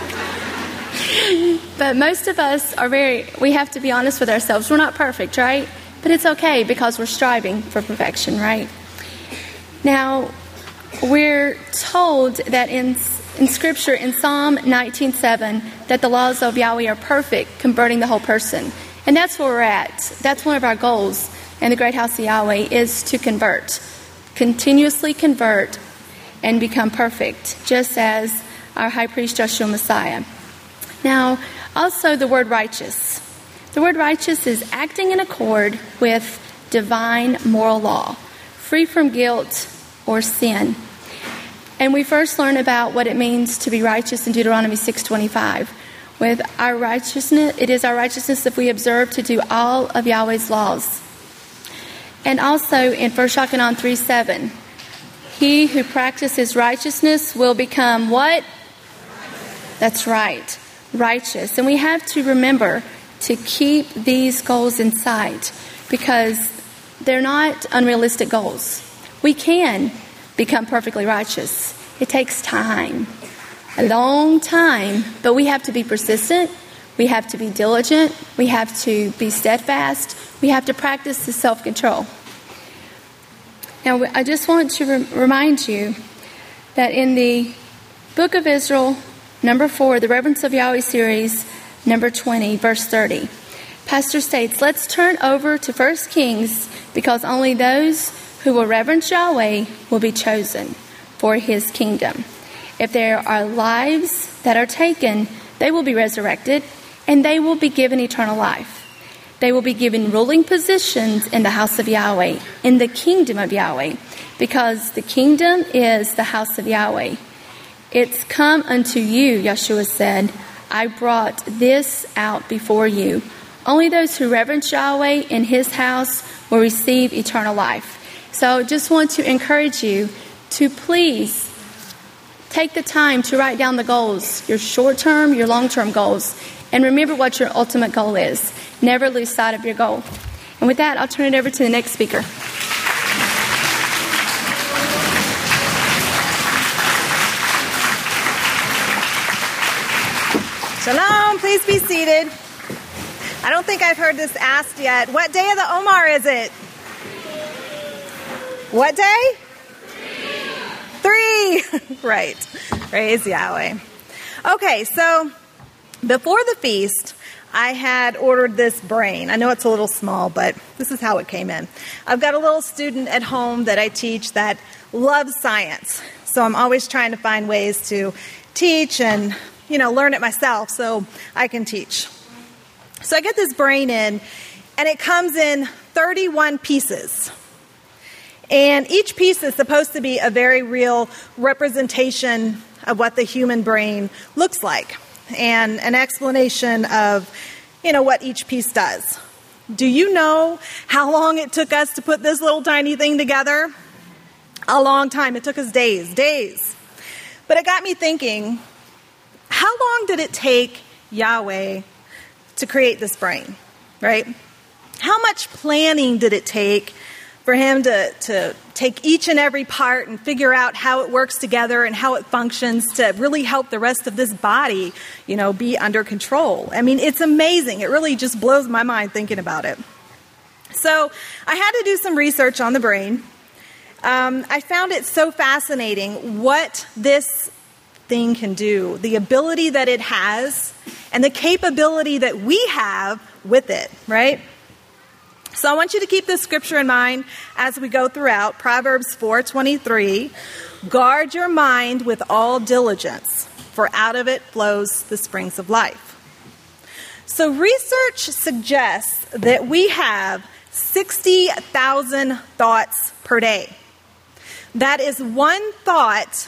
But most of us we have to be honest with ourselves. We're not perfect, right? But it's okay because we're striving for perfection, right? Now, we're told that in Scripture, in Psalm 19:7, that the laws of Yahweh are perfect, converting the whole person. And that's where we're at. That's one of our goals in the Great House of Yahweh, is to convert, continuously convert and become perfect, just as our high priest Yeshua Messiah. Now, also the word righteous. The word righteous is acting in accord with divine moral law, free from guilt or sin. And we first learn about what it means to be righteous in Deuteronomy 6:25. With our righteousness, it is our righteousness if we observe to do all of Yahweh's laws. And also in 1 Yochanan 3:7, he who practices righteousness will become what? That's right, righteous. And we have to remember to keep these goals in sight because they're not unrealistic goals. We can become perfectly righteous. It takes time, a long time, but we have to be persistent. We have to be diligent. We have to be steadfast. We have to practice the self-control. Now, I just want to remind you that in the Book of Israel, number 4, the Reverence of Yahweh series, number 20, verse 30, Pastor states, let's turn over to 1 Kings because only those who will reverence Yahweh will be chosen for his kingdom. If there are lives that are taken, they will be resurrected and they will be given eternal life. They will be given ruling positions in the house of Yahweh, in the kingdom of Yahweh, because the kingdom is the house of Yahweh. It's come unto you, Yeshua said, I brought this out before you. Only those who reverence Yahweh in his house will receive eternal life. So just want to encourage you to please take the time to write down the goals, your short-term, your long-term goals, and remember what your ultimate goal is. Never lose sight of your goal. And with that, I'll turn it over to the next speaker. Shalom, please be seated. I don't think I've heard this asked yet. What day of the Omar is it? What day? 3. Right. Praise Yahweh. Okay, so before the feast, I had ordered this brain. I know it's a little small, but this is how it came in. I've got a little student at home that I teach that loves science. So I'm always trying to find ways to teach and, learn it myself so I can teach. So I get this brain in, and it comes in 31 pieces. And each piece is supposed to be a very real representation of what the human brain looks like and an explanation of, what each piece does. Do you know how long it took us to put this little tiny thing together? A long time. It took us days. But it got me thinking, how long did it take Yahweh to create this brain, right? How much planning did it take for him to take each and every part and figure out how it works together and how it functions to really help the rest of this body, be under control? I mean, it's amazing. It really just blows my mind thinking about it. So I had to do some research on the brain. I found it so fascinating what this thing can do, the ability that it has, and the capability that we have with it, right? So I want you to keep this scripture in mind as we go throughout. Proverbs 4:23, guard your mind with all diligence, for out of it flows the springs of life. So research suggests that we have 60,000 thoughts per day. That is one thought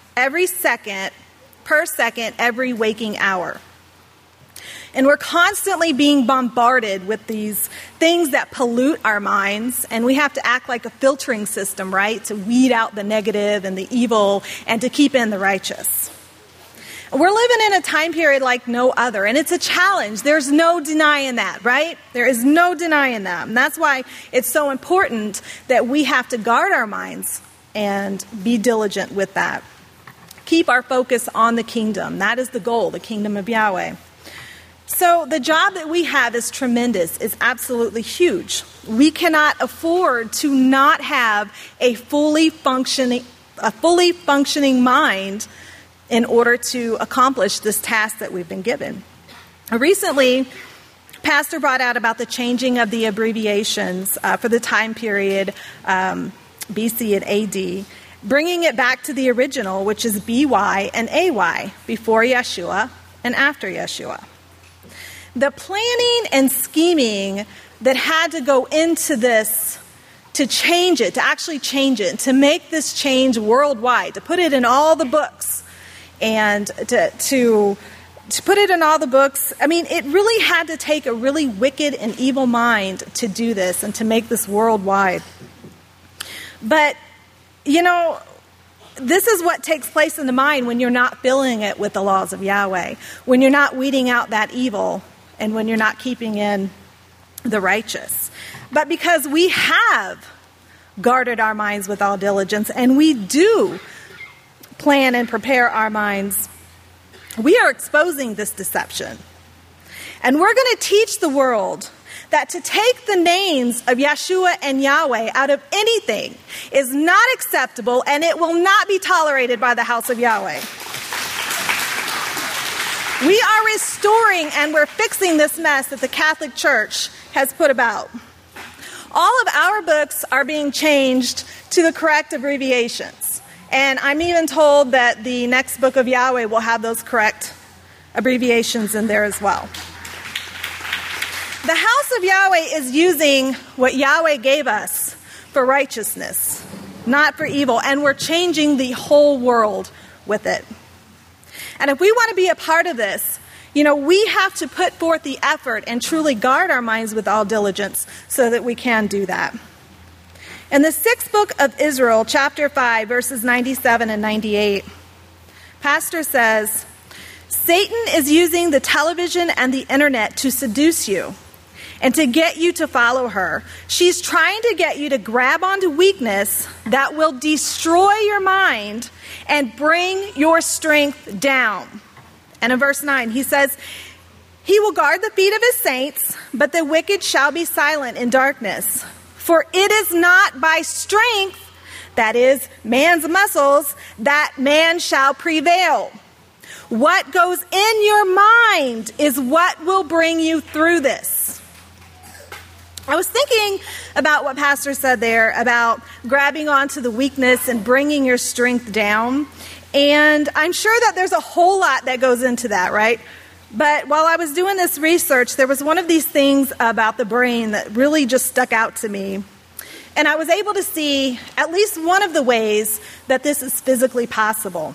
per second, every waking hour. And we're constantly being bombarded with these things that pollute our minds, and we have to act like a filtering system, right, to weed out the negative and the evil and to keep in the righteous. We're living in a time period like no other, and it's a challenge. There's no denying that, right? There is no denying that. And that's why it's so important that we have to guard our minds and be diligent with that. Keep our focus on the kingdom. That is the goal, the kingdom of Yahweh. So the job that we have is tremendous. It's absolutely huge. We cannot afford to not have a fully functioning mind in order to accomplish this task that we've been given. Recently, Pastor brought out about the changing of the abbreviations for the time period BC and AD, bringing it back to the original, which is BY and AY, before Yeshua and after Yeshua. The planning and scheming that had to go into this to change it, to actually change it, to make this change worldwide, to put it in all the books, and to put it in all the books. I mean, it really had to take a really wicked and evil mind to do this and to make this worldwide. But, you know, this is what takes place in the mind when you're not filling it with the laws of Yahweh, when you're not weeding out that evil, and when you're not keeping in the righteous. But because we have guarded our minds with all diligence, and we do plan and prepare our minds, we are exposing this deception. And we're going to teach the world that to take the names of Yeshua and Yahweh out of anything is not acceptable, and it will not be tolerated by the house of Yahweh. We are restoring and we're fixing this mess that the Catholic Church has put about. All of our books are being changed to the correct abbreviations. And I'm even told that the next book of Yahweh will have those correct abbreviations in there as well. The house of Yahweh is using what Yahweh gave us for righteousness, not for evil. And we're changing the whole world with it. And if we want to be a part of this, you know, we have to put forth the effort and truly guard our minds with all diligence so that we can do that. In the 6th book of Israel, chapter 5, verses 97 and 98, Pastor says, Satan is using the television and the internet to seduce you and to get you to follow her. She's trying to get you to grab onto weakness that will destroy your mind and bring your strength down. And in verse 9, he says, he will guard the feet of his saints, but the wicked shall be silent in darkness. For it is not by strength, that is, man's muscles, that man shall prevail. What goes in your mind is what will bring you through this. I was thinking about what Pastor said there about grabbing onto the weakness and bringing your strength down. And I'm sure that there's a whole lot that goes into that, right? But while I was doing this research, there was one of these things about the brain that really just stuck out to me. And I was able to see at least one of the ways that this is physically possible.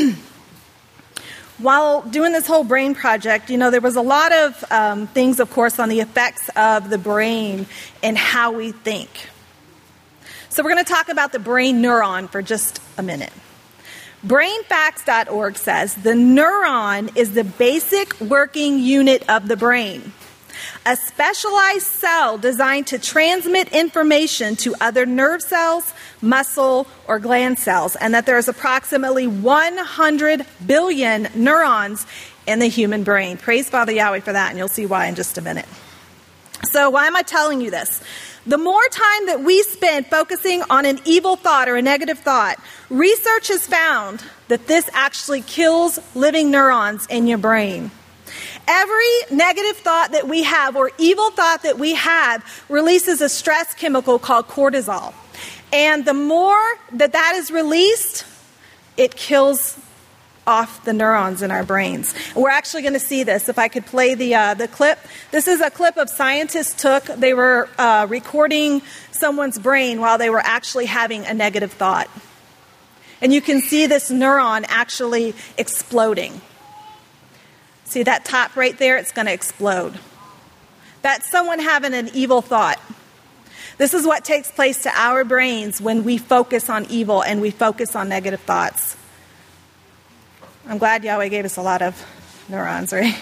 While doing this whole brain project, you know, there was a lot of things, of course, on the effects of the brain and how we think. So we're going to talk about the brain neuron for just a minute. BrainFacts.org says the neuron is the basic working unit of the brain, a specialized cell designed to transmit information to other nerve cells, muscle, or gland cells, and that there's approximately 100 billion neurons in the human brain. Praise Father Yahweh for that, and you'll see why in just a minute. So why am I telling you this? The more time that we spend focusing on an evil thought or a negative thought, research has found that this actually kills living neurons in your brain. Every negative thought that we have or evil thought that we have releases a stress chemical called cortisol. And the more that is released, it kills off the neurons in our brains. We're actually going to see this. If I could play the clip. This is a clip of scientists took. They were recording someone's brain while they were actually having a negative thought. And you can see this neuron actually exploding. See that top right there? It's going to explode. That's someone having an evil thought. This is what takes place to our brains when we focus on evil and we focus on negative thoughts. I'm glad Yahweh gave us a lot of neurons, right?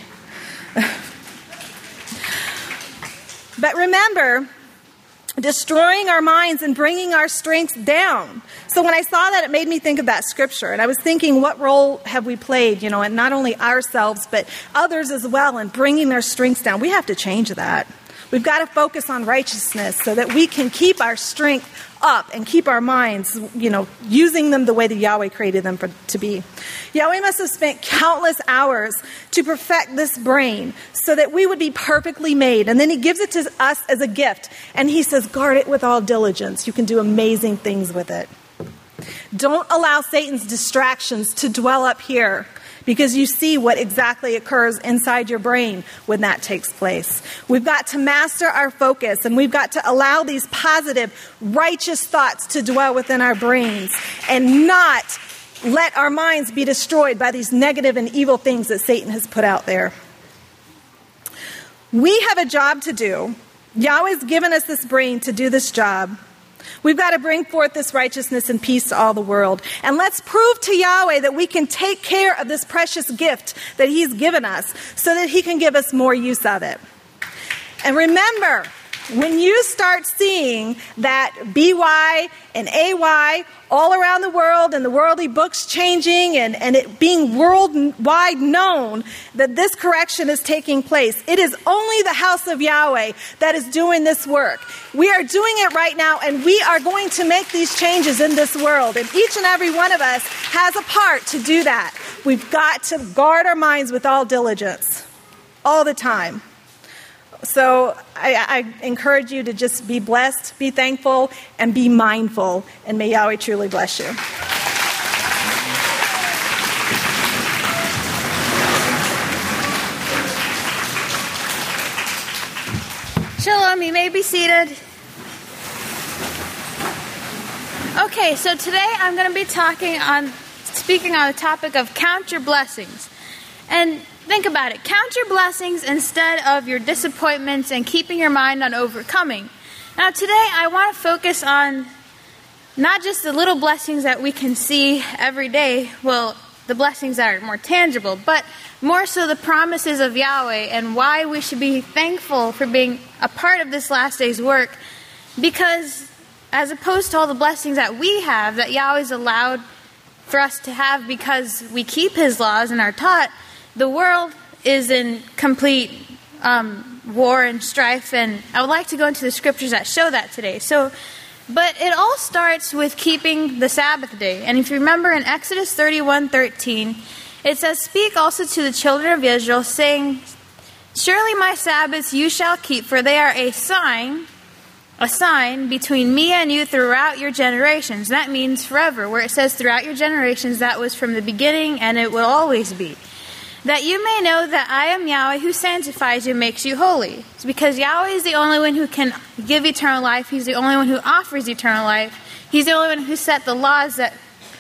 But remember, destroying our minds and bringing our strengths down. So when I saw that, it made me think of that scripture. And I was thinking, what role have we played, and not only ourselves, but others as well in bringing their strengths down? We have to change that. We've got to focus on righteousness so that we can keep our strength up and keep our minds, using them the way that Yahweh created them to be. Yahweh must have spent countless hours to perfect this brain so that we would be perfectly made. And then he gives it to us as a gift. And he says, guard it with all diligence. You can do amazing things with it. Don't allow Satan's distractions to dwell up here, because you see what exactly occurs inside your brain when that takes place. We've got to master our focus, and we've got to allow these positive, righteous thoughts to dwell within our brains and not let our minds be destroyed by these negative and evil things that Satan has put out there. We have a job to do. Yahweh's given us this brain to do this job. We've got to bring forth this righteousness and peace to all the world. And let's prove to Yahweh that we can take care of this precious gift that he's given us so that he can give us more use of it. And remember, when you start seeing that BY and AY all around the world and the worldly books changing and it being worldwide known that this correction is taking place, it is only the house of Yahweh that is doing this work. We are doing it right now, and we are going to make these changes in this world. And each and every one of us has a part to do that. We've got to guard our minds with all diligence all the time. So I encourage you to just be blessed, be thankful, and be mindful. And may Yahweh truly bless you. Shalom, you may be seated. Okay, so today I'm going to be speaking on the topic of count your blessings. And think about it. Count your blessings instead of your disappointments and keeping your mind on overcoming. Now today I want to focus on not just the little blessings that we can see every day, well, the blessings that are more tangible, but more so the promises of Yahweh and why we should be thankful for being a part of this last day's work. Because as opposed to all the blessings that we have, that Yahweh's allowed for us to have because we keep his laws and are taught, the world is in complete war and strife, and I would like to go into the scriptures that show that today. But it all starts with keeping the Sabbath day. And if you remember in Exodus 31:13, it says, "Speak also to the children of Israel, saying, Surely my Sabbaths you shall keep, for they are a sign between me and you throughout your generations." That means forever. Where it says throughout your generations, that was from the beginning, and it will always be. "That you may know that I am Yahweh who sanctifies you, makes you holy." It's because Yahweh is the only one who can give eternal life. He's the only one who offers eternal life. He's the only one who set the laws that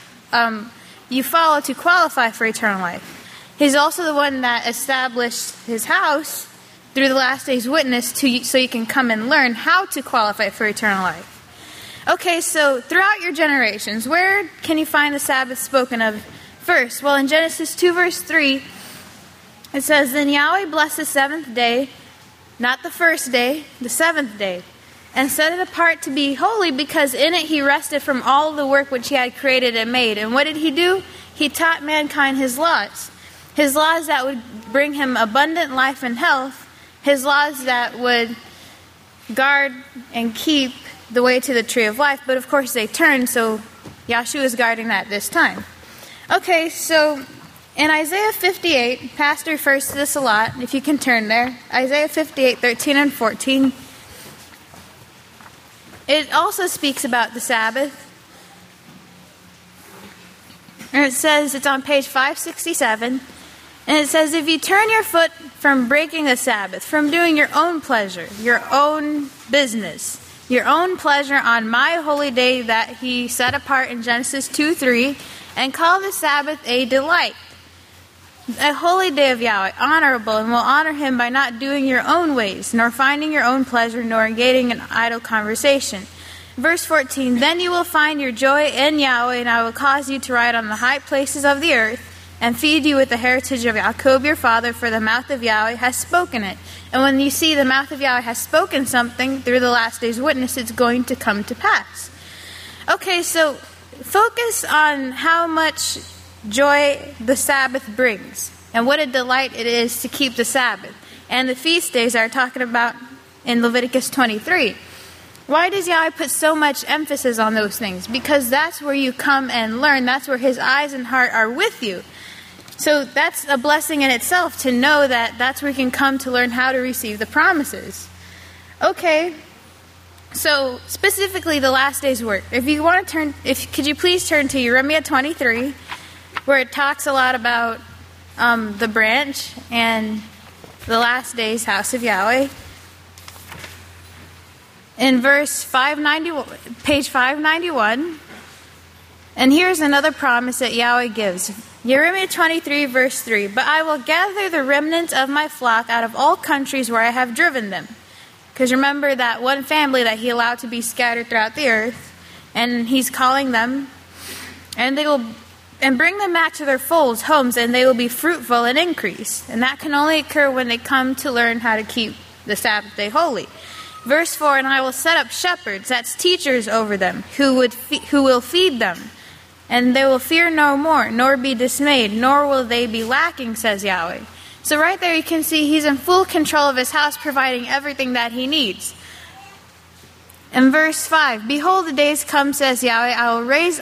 you follow to qualify for eternal life. He's also the one that established his house through the last day's witness so you can come and learn how to qualify for eternal life. Okay, so throughout your generations, where can you find the Sabbath spoken of first? Well, in Genesis 2 verse 3, it says, "Then Yahweh blessed the seventh day," not the first day, the seventh day, "and set it apart to be holy, because in it he rested from all of the work which he had created and made." And what did he do? He taught mankind his laws. His laws that would bring him abundant life and health. His laws that would guard and keep the way to the tree of life. But of course they turned, so Yahshua is guarding that this time. Okay, so In Isaiah 58, Pastor refers to this a lot, if you can turn there. Isaiah 58, 13 and 14. It also speaks about the Sabbath. And it says, it's on page 567, and it says, if you turn your foot from breaking the Sabbath, from doing your own pleasure, your own business, your own pleasure on my holy day that he set apart in Genesis 2:3, and call the Sabbath a delight, a holy day of Yahweh, honorable, and will honor him by not doing your own ways, nor finding your own pleasure, nor engaging in idle conversation. Verse 14, then you will find your joy in Yahweh, and I will cause you to ride on the high places of the earth, and feed you with the heritage of Jacob your father, for the mouth of Yahweh has spoken it. And when you see the mouth of Yahweh has spoken something through the last day's witness, it's going to come to pass. Okay, so focus on how much joy the Sabbath brings, and what a delight it is to keep the Sabbath. And the feast days are talking about in Leviticus 23. Why does Yahweh put so much emphasis on those things? Because that's where you come and learn. That's where his eyes and heart are with you. So that's a blessing in itself to know that that's where you can come to learn how to receive the promises. Okay, so specifically the last day's work. If you want to turn, could you please turn to Jeremiah 23, where it talks a lot about the branch and the last day's house of Yahweh. In verse 591, page 591, and here's another promise that Yahweh gives. Jeremiah 23, verse 3, but I will gather the remnant of my flock out of all countries where I have driven them. Because remember that one family that he allowed to be scattered throughout the earth, and he's calling them, and bring them back to their folds, homes, and they will be fruitful and increase. And that can only occur when they come to learn how to keep the Sabbath day holy. Verse 4, and I will set up shepherds, that's teachers over them, who will feed them. And they will fear no more, nor be dismayed, nor will they be lacking, says Yahweh. So right there you can see he's in full control of his house, providing everything that he needs. In verse 5, behold, the days come, says Yahweh, I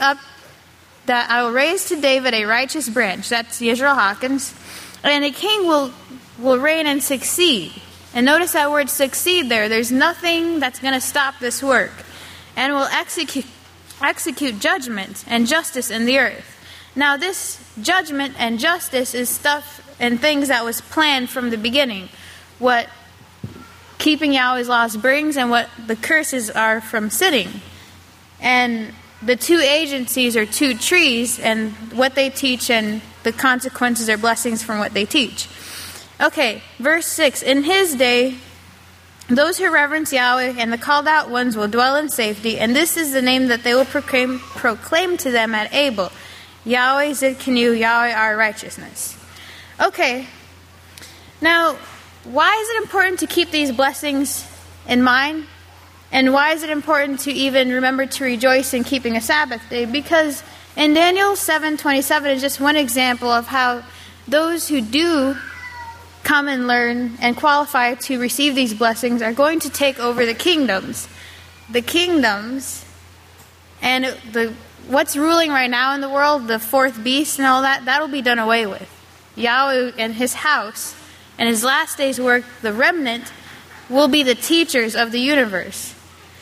will raise to David a righteous branch, that's Yisrael Hawkins, and a king will reign and succeed. And notice that word succeed there. There's nothing that's going to stop this work. And will execute judgment and justice in the earth. Now this judgment and justice is stuff and things that was planned from the beginning. What keeping Yahweh's laws brings and what the curses are from sinning. And the two agencies are two trees, and what they teach and the consequences or blessings from what they teach. Okay, verse 6. In his day, those who reverence Yahweh and the called out ones will dwell in safety, and this is the name that they will proclaim to them at Abel. Yahweh Zidkenu, Yahweh our righteousness. Okay, now, why is it important to keep these blessings in mind? And why is it important to even remember to rejoice in keeping a Sabbath day? Because in Daniel 7:27 is just one example of how those who do come and learn and qualify to receive these blessings are going to take over the kingdoms. The kingdoms and what's ruling right now in the world, the fourth beast and all that, that'll be done away with. Yahweh and his house and his last day's work, the remnant, will be the teachers of the universe.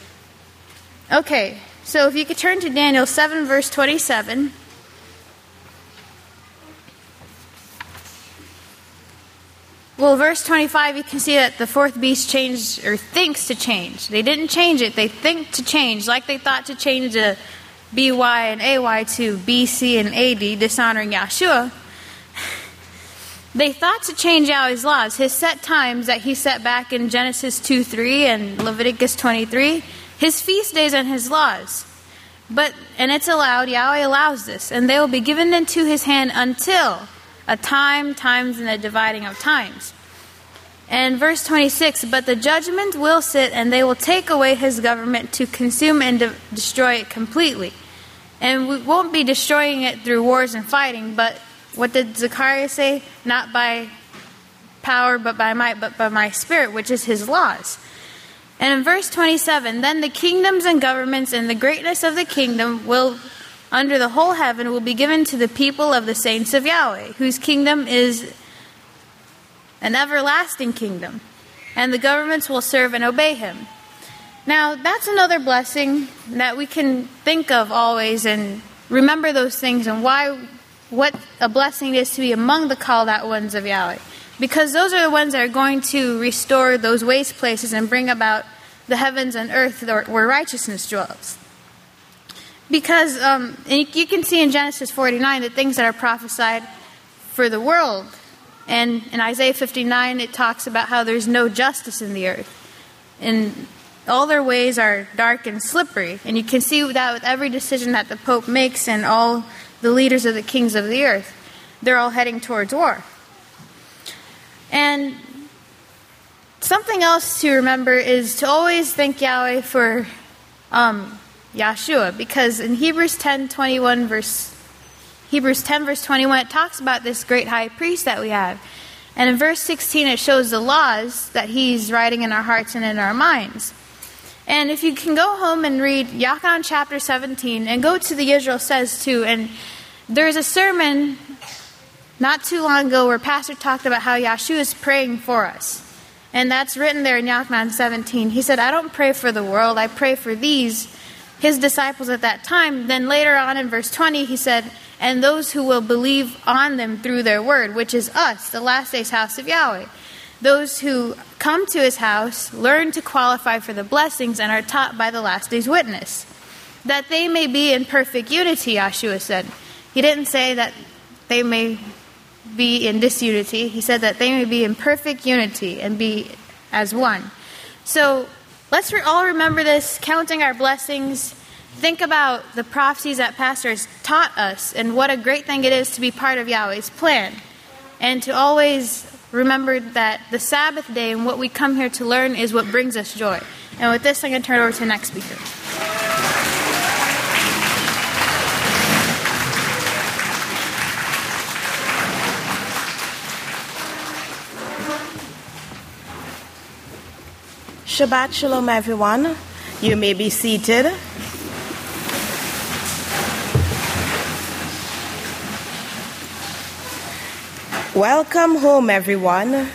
Okay, so if you could turn to Daniel 7, verse 27. Well, verse 25, you can see that the fourth beast changed, or thinks to change. They didn't change it, they think to change, like they thought to change the BY and AY to BC and AD, dishonoring Yahshua. They thought to change Yahweh's laws, his set times that he set back in Genesis 2:3 and Leviticus 23, his feast days and his laws. And it's allowed, Yahweh allows this, and they will be given into his hand until a time, times, and a dividing of times. And verse 26, but the judgment will sit, and they will take away his government to consume and destroy it completely. And we won't be destroying it through wars and fighting, but what did Zechariah say? Not by power, but by might, but by my spirit, which is his laws. And in verse 27, then the kingdoms and governments and the greatness of the kingdom will under the whole heaven will be given to the people of the saints of Yahweh, whose kingdom is an everlasting kingdom, and the governments will serve and obey him. Now, that's another blessing that we can think of always and remember those things and what a blessing it is to be among the called out ones of Yahweh. Because those are the ones that are going to restore those waste places and bring about the heavens and earth where righteousness dwells. Because you can see in Genesis 49 the things that are prophesied for the world. And in Isaiah 59 it talks about how there's no justice in the earth. And all their ways are dark and slippery. And you can see that with every decision that the Pope makes and all the leaders of the kings of the earth. They're all heading towards war. And something else to remember is to always thank Yahweh for Yahshua. Because in Hebrews 10 verse 21, it talks about this great high priest that we have. And in verse 16, it shows the laws that he's writing in our hearts and in our minds. And if you can go home and read Yachanan chapter 17 and go to the Israel Says too, and there's a sermon not too long ago where Pastor talked about how Yahshua is praying for us. And that's written there in Yachanan 17. He said, I don't pray for the world, I pray for these, his disciples at that time. Then later on in verse 20, he said, and those who will believe on them through their word, which is us, the last days house of Yahweh. Those who come to his house, learn to qualify for the blessings, and are taught by the last day's witness, that they may be in perfect unity, Yahshua said. He didn't say that they may be in disunity. He said that they may be in perfect unity and be as one. So let's all remember this, counting our blessings. Think about the prophecies that pastors taught us and what a great thing it is to be part of Yahweh's plan. And to always remember that the Sabbath day and what we come here to learn is what brings us joy. And with this, I'm going to turn it over to the next speaker. Shabbat Shalom, everyone. You may be seated. Welcome home, everyone.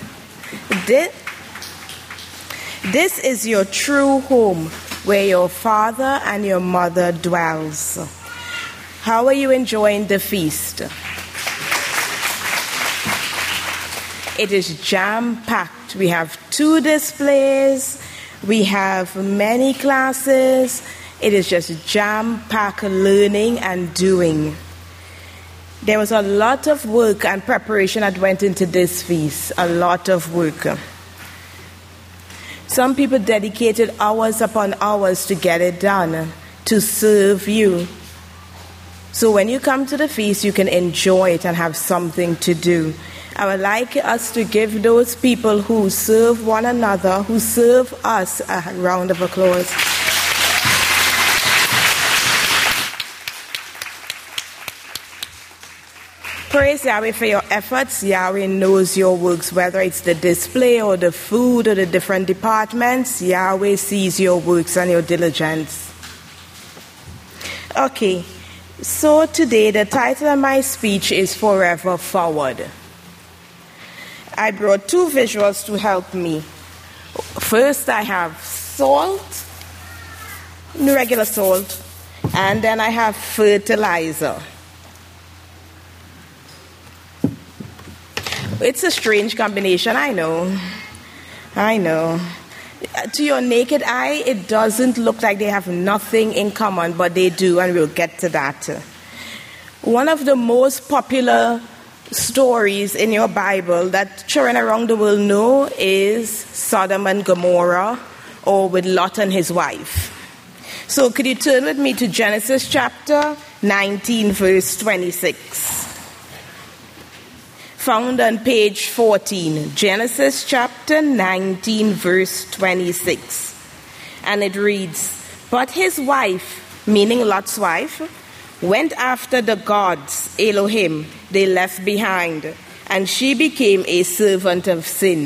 This is your true home, where your father and your mother dwells. How are you enjoying the feast? It is jam-packed. We have 2 displays. We have many classes. It is just jam-packed learning and doing. There was a lot of work and preparation that went into this feast, a lot of work. Some people dedicated hours upon hours to get it done, to serve you. So when you come to the feast, you can enjoy it and have something to do. I would like us to give those people who serve one another, who serve us, a round of applause. Praise Yahweh for your efforts. Yahweh knows your works, whether it's the display or the food or the different departments. Yahweh sees your works and your diligence. Okay, so today the title of my speech is Forever Forward. I brought 2 visuals to help me. First, I have salt, regular salt, and then I have fertilizer. It's a strange combination, I know. To your naked eye, it doesn't look like they have nothing in common, but they do, and we'll get to that. One of the most popular stories in your Bible that children around the world know is Sodom and Gomorrah, or with Lot and his wife. So could you turn with me to Genesis chapter 19, verse 26. Found on page 14, Genesis chapter 19, verse 26. And it reads, but his wife, meaning Lot's wife, went after the gods, Elohim, they left behind, and she became a servant of sin.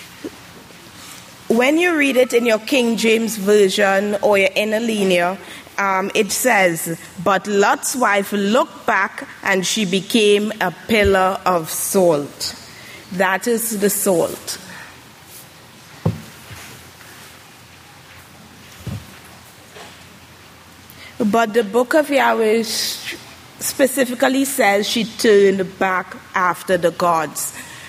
When you read it in your King James Version or your interlinear, it says, but Lot's wife looked back and she became a pillar of salt. That is the salt. But the book of Yahweh specifically says she turned back after the gods.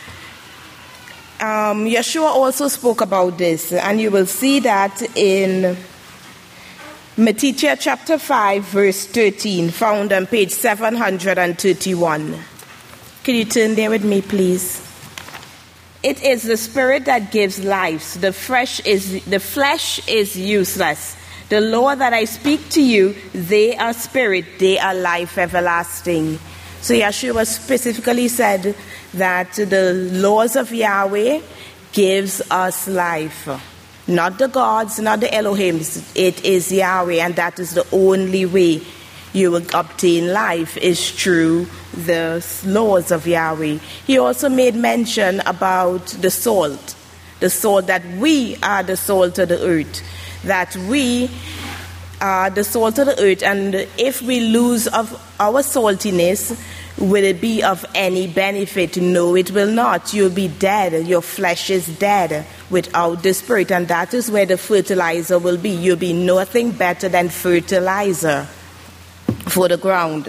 Yeshua also spoke about this, and you will see that in Matthew chapter 5, verse 13, found on page 731. Can you turn there with me, please? It is the spirit that gives life. The flesh is useless. The law that I speak to you, they are spirit, they are life everlasting. So Yeshua specifically said that the laws of Yahweh gives us life. Not the gods, not the Elohims. It is Yahweh, and that is the only way you will obtain life, is through the laws of Yahweh. He also made mention about the salt that we are the salt of the earth. That we are the salt of the earth, and if we lose of our saltiness, will it be of any benefit? No, it will not. You'll be dead. Your flesh is dead without the spirit, and that is where the fertilizer will be. You'll be nothing better than fertilizer for the ground.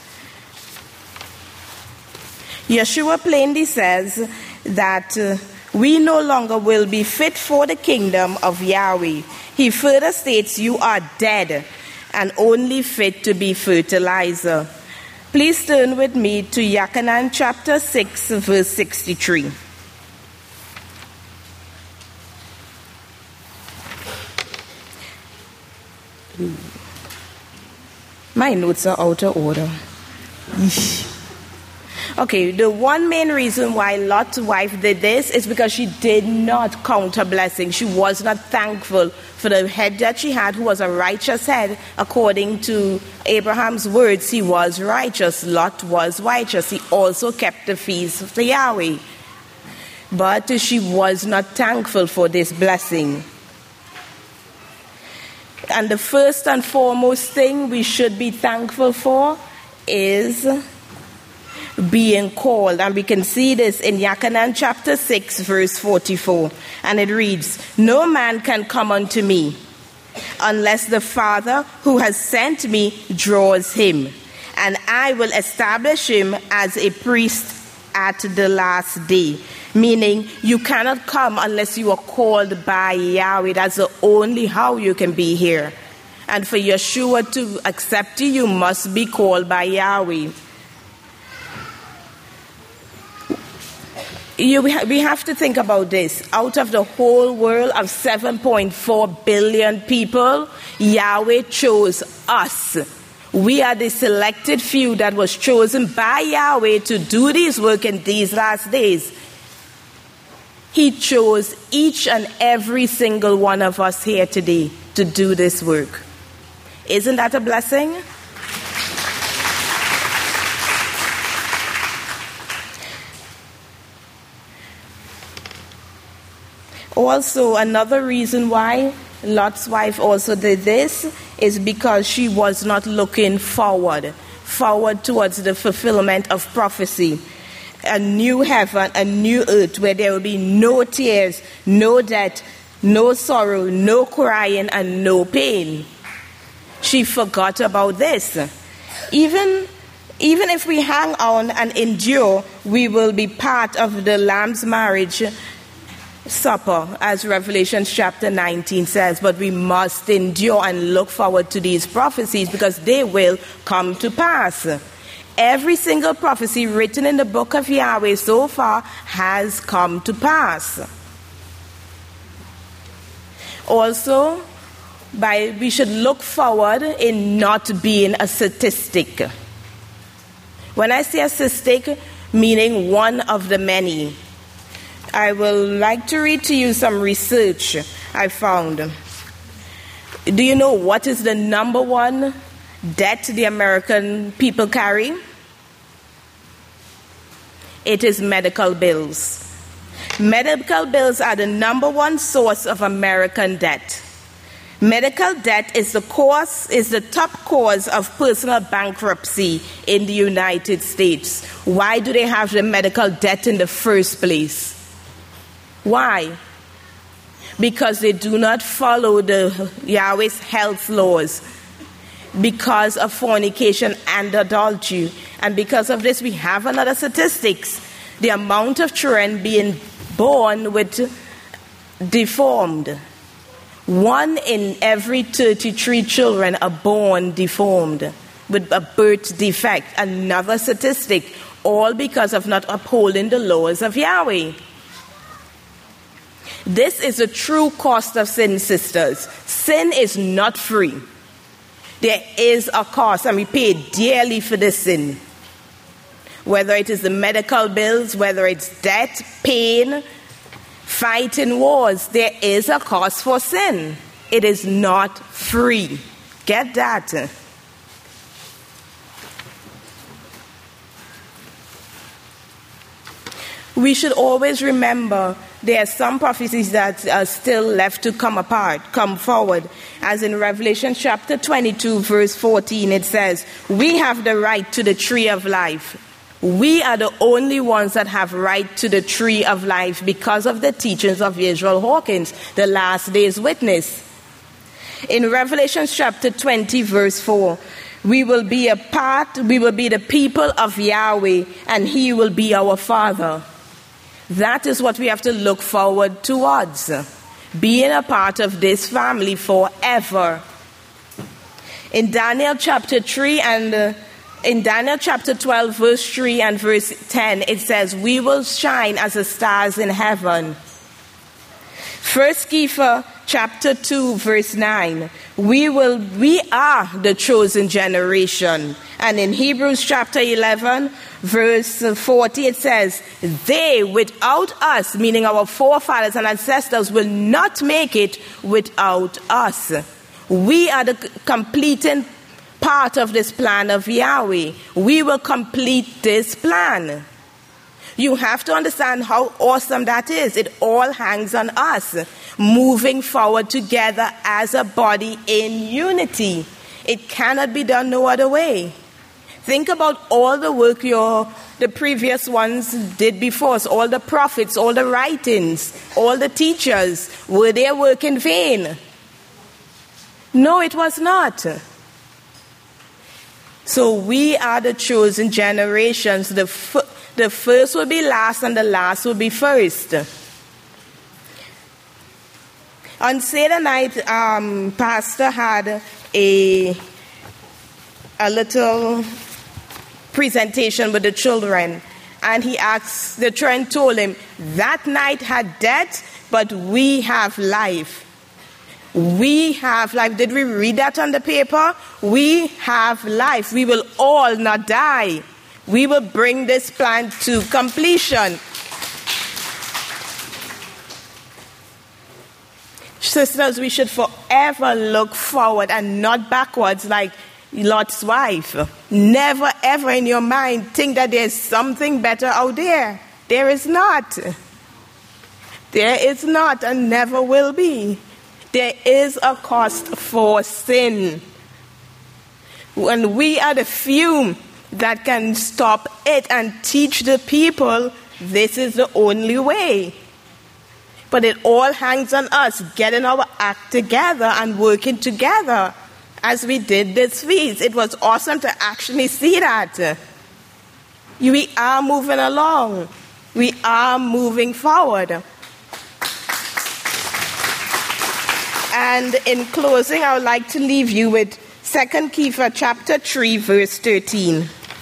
Yeshua plainly says that we no longer will be fit for the kingdom of Yahweh. He further states, you are dead and only fit to be fertilizer. Please turn with me to Yachanan chapter 6, verse 63. My notes are out of order. Okay, the one main reason why Lot's wife did this is because she did not count her blessing. She was not thankful for the head that she had, who was a righteous head. According to Abraham's words, he was righteous. Lot was righteous. He also kept the feast of the Yahweh. But she was not thankful for this blessing. And the first and foremost thing we should be thankful for is being called. And we can see this in Yachanan chapter 6, verse 44. And it reads, no man can come unto me unless the Father who has sent me draws him. And I will establish him as a priest at the last day. Meaning, you cannot come unless you are called by Yahweh. That's the only how you can be here. And for Yeshua to accept you, you must be called by Yahweh. We have to think about this. Out of the whole world of 7.4 billion people, Yahweh chose us. We are the selected few that was chosen by Yahweh to do this work in these last days. He chose each and every single one of us here today to do this work. Isn't that a blessing? Also, another reason why Lot's wife also did this is because she was not looking forward towards the fulfillment of prophecy. A new heaven, a new earth where there will be no tears, no death, no sorrow, no crying, and no pain. She forgot about this. Even if we hang on and endure, we will be part of the Lamb's marriage supper, as Revelation chapter 19 says. But we must endure and look forward to these prophecies because they will come to pass. Every single prophecy written in the book of Yahweh so far has come to pass. Also, we should look forward in not being a statistic. When I say a statistic, meaning one of the many. I will like to read to you some research I found. Do you know what is the number one debt the American people carry? It is medical bills. Medical bills are the number one source of American debt. Medical debt is the top cause of personal bankruptcy in the United States. Why do they have the medical debt in the first place? Why? Because they do not follow the Yahweh's health laws, because of fornication and adultery. And because of this, we have another statistics. The amount of children being born with deformed. 1 in every 33 children are born deformed with a birth defect. Another statistic, all because of not upholding the laws of Yahweh. This is the true cost of sin, sisters. Sin is not free. There is a cost, and we pay dearly for this sin. Whether it is the medical bills, whether it's debt, pain, fighting wars, there is a cost for sin. It is not free. Get that? We should always remember there are some prophecies that are still left to come forward. As in Revelation chapter 22, verse 14, it says, we have the right to the tree of life. We are the only ones that have right to the tree of life because of the teachings of Israel Hawkins, the last day's witness. In Revelation chapter 20, verse 4, we will be the people of Yahweh, and He will be our Father. That is what we have to look forward towards, being a part of this family forever. In Daniel chapter 3 and in Daniel chapter 12, verse 3 and verse 10, it says, we will shine as the stars in heaven. 1 Kepha chapter 2, verse 9, we are the chosen generation. And in Hebrews chapter 11, verse 40, it says, they without us, meaning our forefathers and ancestors, will not make it without us. We are the completing part of this plan of Yahweh. We will complete this plan. You have to understand how awesome that is. It all hangs on us, moving forward together as a body in unity. It cannot be done no other way. Think about all the work the previous ones did before us, all the prophets, all the writings, all the teachers. Were their work in vain? No, it was not. So we are the chosen generations. The first will be last and the last will be first. On Seder night, Pastor had a little presentation with the children, and the children told him, that night had death, but we have life. We have life. Did we read that on the paper? We have life. We will all not die. We will bring this plan to completion. Sisters, we should forever look forward and not backwards like Lot's wife. Never ever in your mind think that there's something better out there. There is not. There is not and never will be. There is a cost for sin. When we are the few that can stop it and teach the people, this is the only way. But it all hangs on us getting our act together and working together as we did this feast. It was awesome to actually see that. We are moving along. We are moving forward. And in closing, I would like to leave you with 2 Kepha chapter 3, verse 13.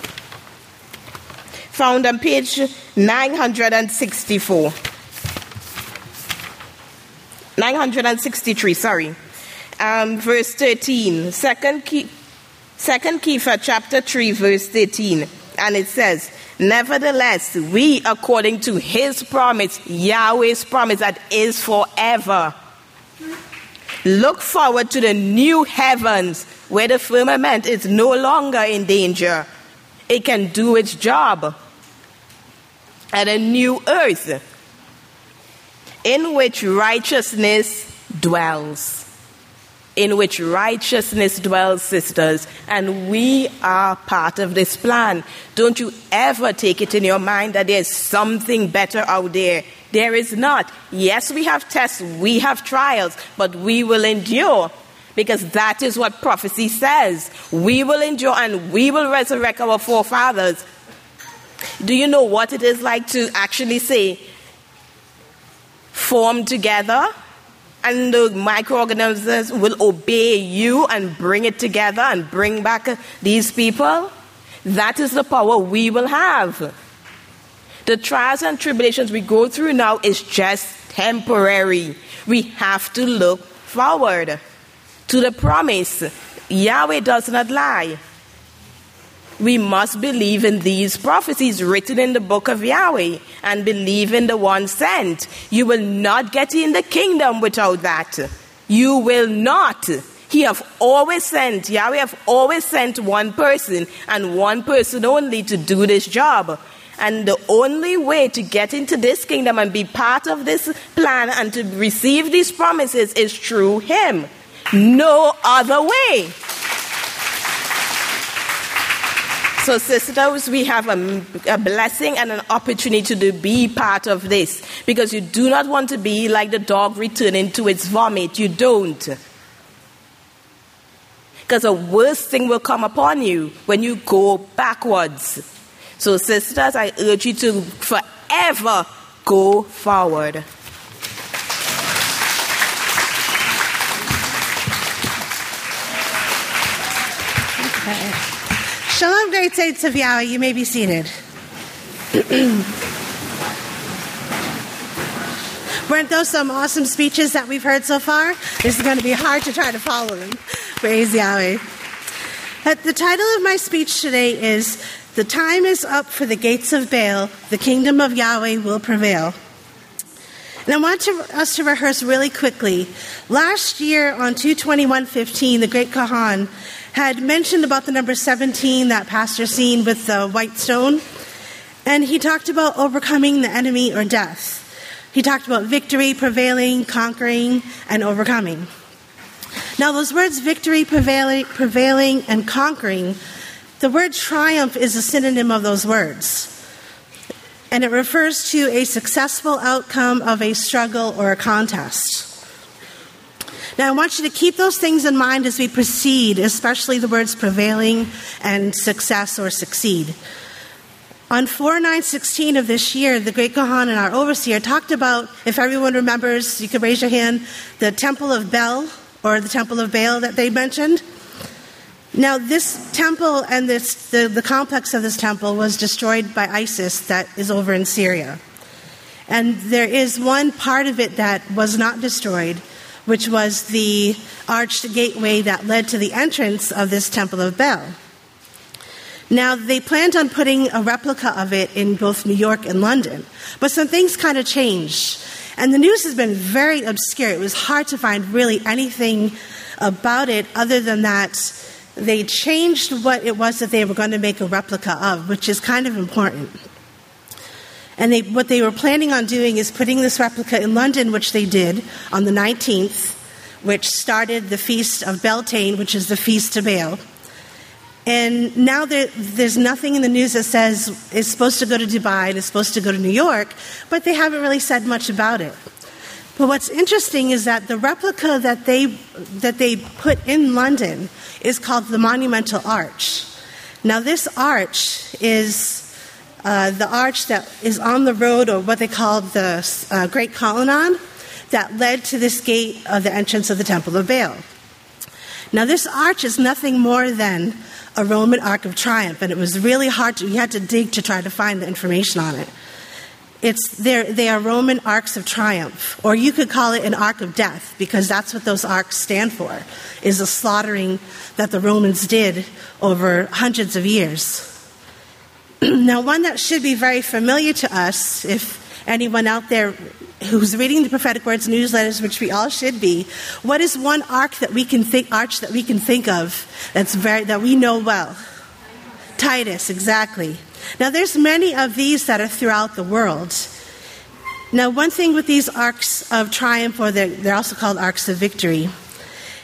Found on page 964. 963, sorry. Verse 13. 2 Kepha chapter 3, verse 13. And it says, nevertheless, we, according to His promise, Yahweh's promise that is forever, look forward to the new heavens where the firmament is no longer in danger. It can do its job. And a new earth in which righteousness dwells. in which righteousness dwells, sisters, and we are part of this plan. Don't you ever take it in your mind that there's something better out there. There is not. Yes, we have tests, we have trials, but we will endure, because that is what prophecy says. We will endure and we will resurrect our forefathers. Do you know what it is like to actually say, form together, and the microorganisms will obey you and bring it together and bring back these people? That is the power we will have. The trials and tribulations we go through now is just temporary. We have to look forward to the promise. Yahweh does not lie. We must believe in these prophecies written in the book of Yahweh and believe in the one sent. You will not get in the kingdom without that. You will not. Yahweh have always sent one person and one person only to do this job. And the only way to get into this kingdom and be part of this plan and to receive these promises is through him. No other way. So, sisters, we have a blessing and an opportunity to be part of this, because you do not want to be like the dog returning to its vomit. You don't. Because a worse thing will come upon you when you go backwards. So, sisters, I urge you to forever go forward. Shalom, great saints of Yahweh. You may be seated. Weren't those some awesome speeches that we've heard so far? This is going to be hard to try to follow them. Praise Yahweh. The title of my speech today is, "The Time is Up for the Gates of Baal. The Kingdom of Yahweh Will Prevail." And I want us to rehearse really quickly. Last year on 2/21/15, the great Kahan had mentioned about the number 17, that pastor seen with the white stone. And he talked about overcoming the enemy or death. He talked about victory, prevailing, conquering, and overcoming. Now those words victory, prevailing, and conquering, the word triumph is a synonym of those words. And it refers to a successful outcome of a struggle or a contest. Now, I want you to keep those things in mind as we proceed, especially the words prevailing and success or succeed. On 4/9/16 of this year, the great Kahan and our overseer talked about, if everyone remembers, you can raise your hand, the Temple of Bel, or the Temple of Baal that they mentioned. Now, this temple and the complex of this temple was destroyed by ISIS that is over in Syria. And there is one part of it that was not destroyed, which was the arched gateway that led to the entrance of this Temple of Baal. Now, they planned on putting a replica of it in both New York and London, but some things kind of changed. And the news has been very obscure. It was hard to find really anything about it other than that they changed what it was that they were going to make a replica of, which is kind of important. And what they were planning on doing is putting this replica in London, which they did on the 19th, which started the Feast of Beltane, which is the Feast to Baal. And now there's nothing in the news that says it's supposed to go to Dubai and it's supposed to go to New York, but they haven't really said much about it. But what's interesting is that the replica that they put in London is called the Monumental Arch. Now, this arch is the arch that is on the road, or what they call the Great Colonnade, that led to this gate of the entrance of the Temple of Baal. Now, this arch is nothing more than a Roman Ark of Triumph, and it was really hard you had to dig to try to find the information on it. They are Roman Arks of Triumph, or you could call it an Ark of Death, because that's what those arks stand for, is the slaughtering that the Romans did over hundreds of years. Now, one that should be very familiar to us, if anyone out there who's reading the Prophetic Words newsletters, which we all should be, what is one arch that we can think of that we know well? Titus, exactly. Now, there's many of these that are throughout the world. Now, one thing with these arcs of triumph, or they're also called arcs of victory,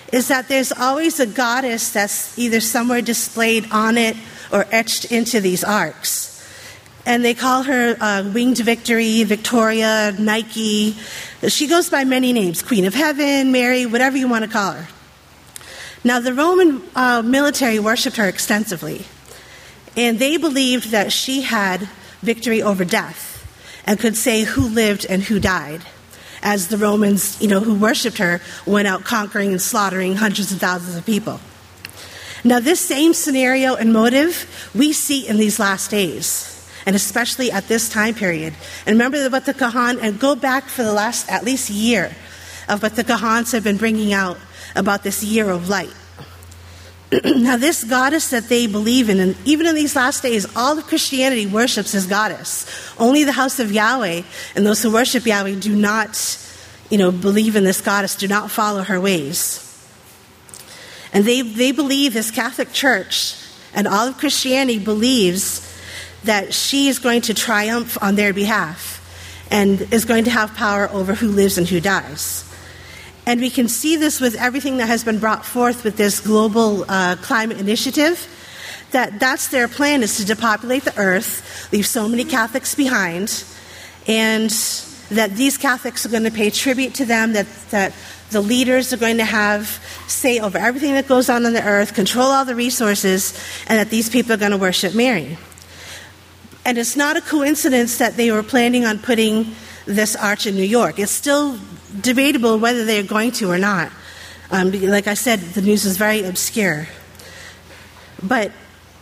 is that there's always a goddess that's either somewhere displayed on it or etched into these arcs. And they call her Winged Victory, Victoria, Nike. She goes by many names, Queen of Heaven, Mary, whatever you want to call her. Now, the Roman military worshipped her extensively, and they believed that she had victory over death and could say who lived and who died, as the Romans, who worshipped her, went out conquering and slaughtering hundreds of thousands of people. Now, this same scenario and motive we see in these last days, and especially at this time period. And remember what the Kahan, and go back for the last at least year of what the Kahans have been bringing out about this year of light. Now, this goddess that they believe in, and even in these last days, all of Christianity worships this goddess. Only the house of Yahweh and those who worship Yahweh do not, believe in this goddess, do not follow her ways. And they believe, this Catholic Church and all of Christianity believes that she is going to triumph on their behalf and is going to have power over who lives and who dies. And we can see this with everything that has been brought forth with this global climate initiative, that's their plan, is to depopulate the earth, leave so many Catholics behind, and that these Catholics are going to pay tribute to them, that the leaders are going to have say over everything that goes on the earth, control all the resources, and that these people are going to worship Mary. And it's not a coincidence that they were planning on putting this arch in New York. It's still debatable whether they're going to or not. Like I said, the news is very obscure. But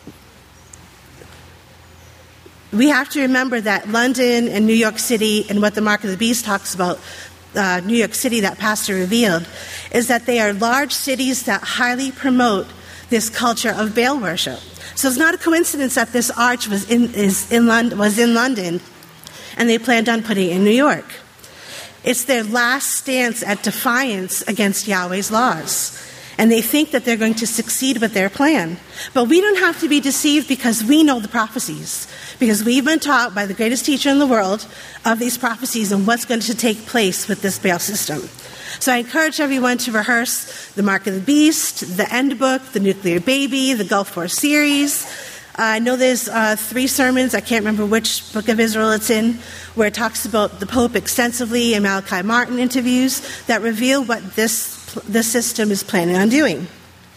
we have to remember that London and New York City, and what the Mark of the Beast talks about, New York City, that Pastor revealed, is that they are large cities that highly promote this culture of Baal worship. So it's not a coincidence that this arch was in London, and they planned on putting it in New York. It's their last stance at defiance against Yahweh's laws. And they think that they're going to succeed with their plan. But we don't have to be deceived, because we know the prophecies. Because we've been taught by the greatest teacher in the world of these prophecies and what's going to take place with this Baal system. So I encourage everyone to rehearse the Mark of the Beast, the End Book, the Nuclear Baby, the Gulf War series. I know there's 3 sermons, I can't remember which book of Israel it's in, where it talks about the Pope extensively, and Malachi Martin interviews that reveal what this system is planning on doing.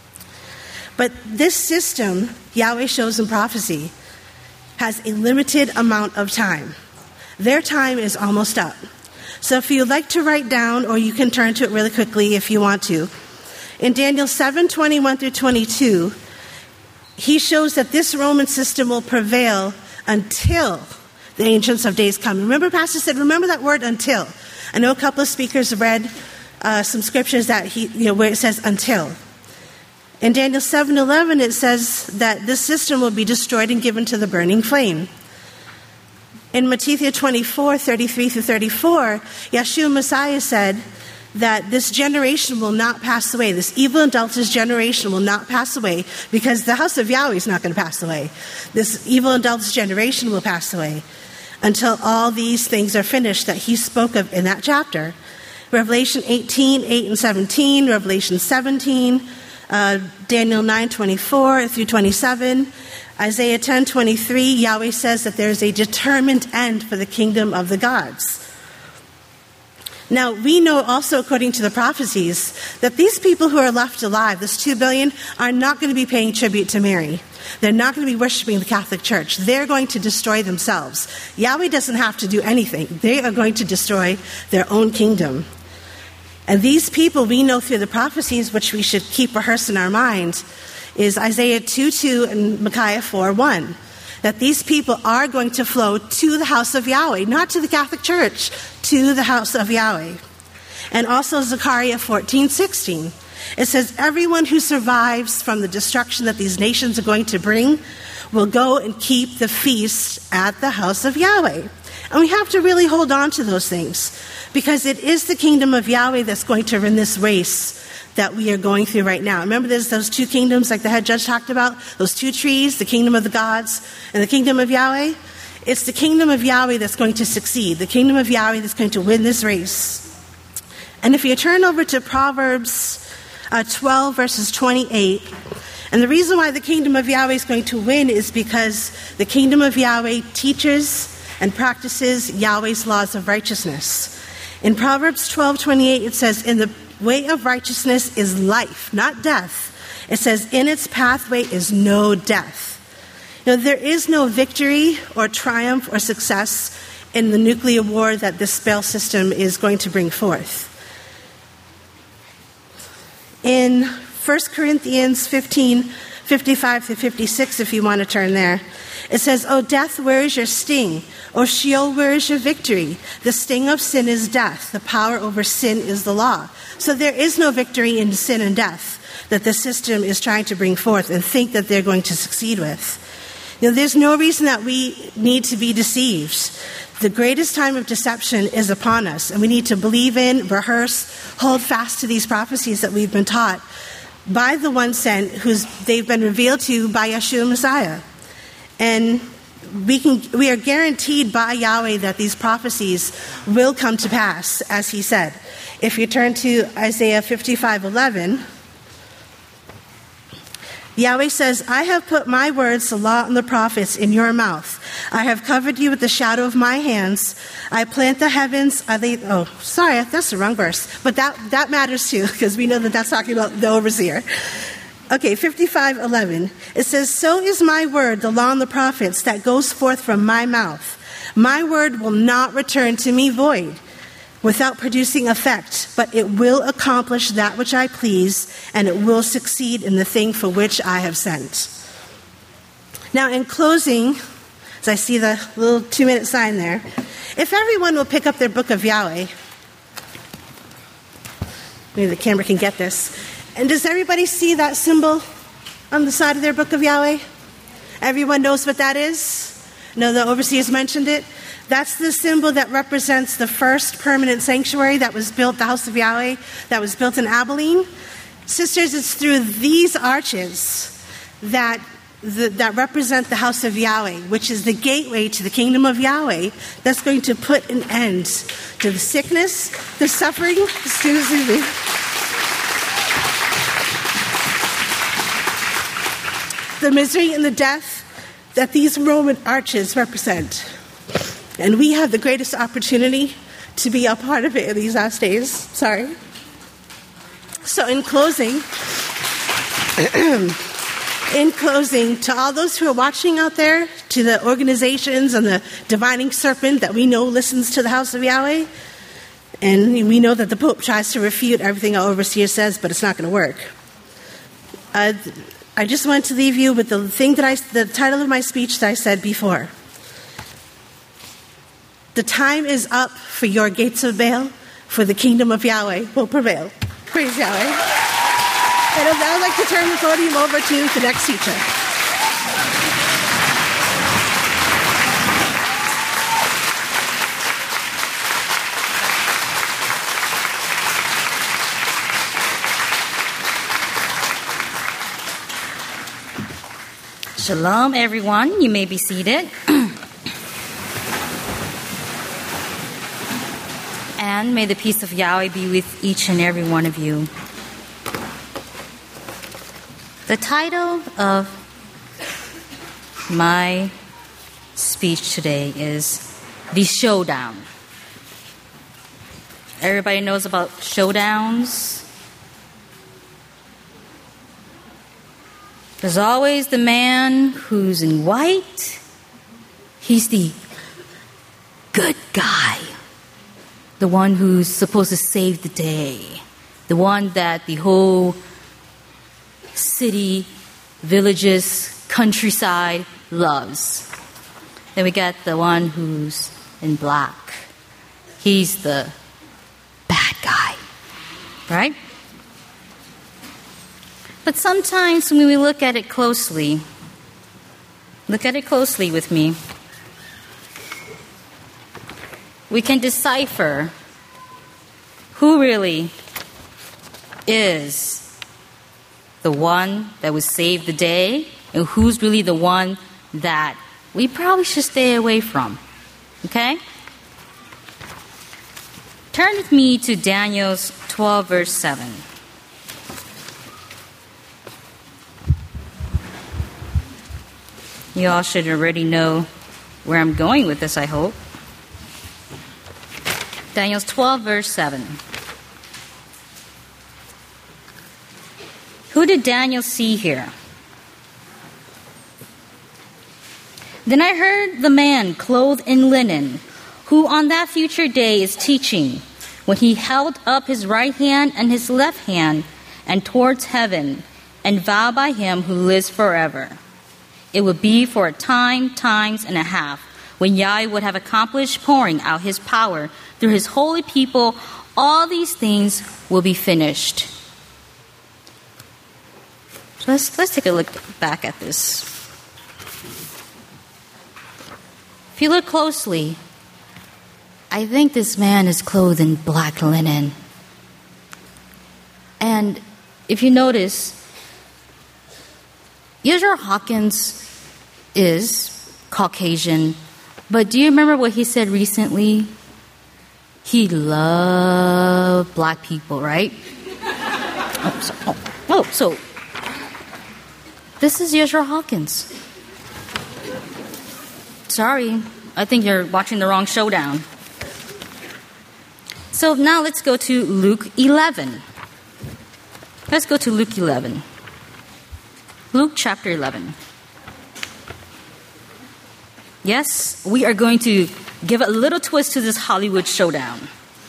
But this system, Yahweh shows in prophecy, has a limited amount of time. Their time is almost up. So if you'd like to write down, or you can turn to it really quickly if you want to, in Daniel 7:21 through 22, he shows that this Roman system will prevail until the Ancients of Days come. Remember, Pastor said, remember that word, until. I know a couple of speakers read some scriptures that where it says until. In Daniel 7:11, it says that this system will be destroyed and given to the burning flame. In Matthew 24:33 through 34, Yeshua Messiah said that this generation will not pass away. This evil adulterous generation will not pass away, because the house of Yahweh is not going to pass away. This evil adulterous generation will pass away until all these things are finished that he spoke of in that chapter. Revelation 18:8 and 17, Revelation 17, Daniel 9:24 through 27, Isaiah 10:23, Yahweh says that there is a determined end for the kingdom of the gods. Now, we know also, according to the prophecies, that these people who are left alive, this 2 billion, are not going to be paying tribute to Mary. They're not going to be worshiping the Catholic Church. They're going to destroy themselves. Yahweh doesn't have to do anything. They are going to destroy their own kingdom. And these people, we know through the prophecies, which we should keep rehearsed in our mind, is Isaiah 2:2 and Micaiah 4:1. That these people are going to flow to the house of Yahweh, not to the Catholic Church, to the house of Yahweh. And also Zechariah 14:16. It says, everyone who survives from the destruction that these nations are going to bring will go and keep the feast at the house of Yahweh. And we have to really hold on to those things, because it is the kingdom of Yahweh that's going to win this race that we are going through right now. Remember, there's those 2 kingdoms, like the head judge talked about, those 2 trees, the kingdom of the gods and the kingdom of Yahweh. It's the kingdom of Yahweh that's going to succeed, the kingdom of Yahweh that's going to win this race. And if you turn over to Proverbs 12, verses 28. And the reason why the kingdom of Yahweh is going to win is because the kingdom of Yahweh teaches and practices Yahweh's laws of righteousness. In Proverbs 12:28, it says, "In the way of righteousness is life, not death." It says, "In its pathway is no death." Now, there is no victory or triumph or success in the nuclear war that this spell system is going to bring forth. In 1 Corinthians 15:55-56, if you want to turn there, it says, "O death, where is your sting? O Sheol, where is your victory? The sting of sin is death. The power over sin is the law." So there is no victory in sin and death that the system is trying to bring forth and think that they're going to succeed with. There's no reason that we need to be deceived. The greatest time of deception is upon us, and we need to believe in, rehearse, hold fast to these prophecies that we've been taught by the one sent, they've been revealed to by Yeshua Messiah. And we are guaranteed by Yahweh that these prophecies will come to pass, as he said. If you turn to Isaiah 55:11, Yahweh says, "I have put my words, the law and the prophets, in your mouth. I have covered you with the shadow of my hands. I plant the heavens." Sorry, that's the wrong verse. But that matters too, because we know that that's talking about the overseer. Okay, 55:11. It says, "So is my word, the law and the prophets, that goes forth from my mouth. My word will not return to me void, without producing effect, but it will accomplish that which I please, and it will succeed in the thing for which I have sent." Now, in closing, as I see the little 2-minute sign there, if everyone will pick up their book of Yahweh, maybe the camera can get this. And does everybody see that symbol on the side of their book of Yahweh? Everyone knows what that is? No, the overseers mentioned it. That's the symbol that represents the first permanent sanctuary that was built, the house of Yahweh, that was built in Abilene. Sisters, it's through these arches that represent the house of Yahweh, which is the gateway to the kingdom of Yahweh, that's going to put an end to the sickness, the suffering, the misery and the death that these Roman arches represent. And we have the greatest opportunity to be a part of it in these last days. Sorry. So in closing, to all those who are watching out there, to the organizations and the divining serpent that we know listens to the house of Yahweh, and we know that the Pope tries to refute everything our overseer says, but it's not going to work. I just want to leave you with the title of my speech that I said before. The time is up for your gates of Baal, for the kingdom of Yahweh will prevail. Praise Yahweh. And I would like to turn the podium over to the next teacher. Shalom, everyone. You may be seated. And may the peace of Yahweh be with each and every one of you. The title of my speech today is The Showdown. Everybody knows about showdowns. There's always the man who's in white. He's the good guy. The one who's supposed to save the day. The one that the whole city, villages, countryside loves. Then we got the one who's in black. He's the bad guy. Right? But sometimes when we look at it closely with me, we can decipher who really is the one that would save the day and who's really the one that we probably should stay away from. Okay? Turn with me to Daniel 12, verse 7. You all should already know where I'm going with this, I hope. Daniel 12, verse 7. Who did Daniel see here? Then I heard the man clothed in linen, who on that future day is teaching, when he held up his right hand and his left hand and towards heaven, and vowed by him who lives forever. It would be for a time, times and a half, when Yahweh would have accomplished pouring out his power through his holy people, all these things will be finished. So let's take a look back at this. If you look closely, I think this man is clothed in black linen. And if you notice, Israel Hawkins is Caucasian, but do you remember what he said recently? He loved black people, right? So this is Israel Hawkins. Sorry, I think you're watching the wrong showdown. So now let's go to Luke 11. Let's go to Luke 11. Luke chapter 11. Yes, we are going to give a little twist to this Hollywood showdown.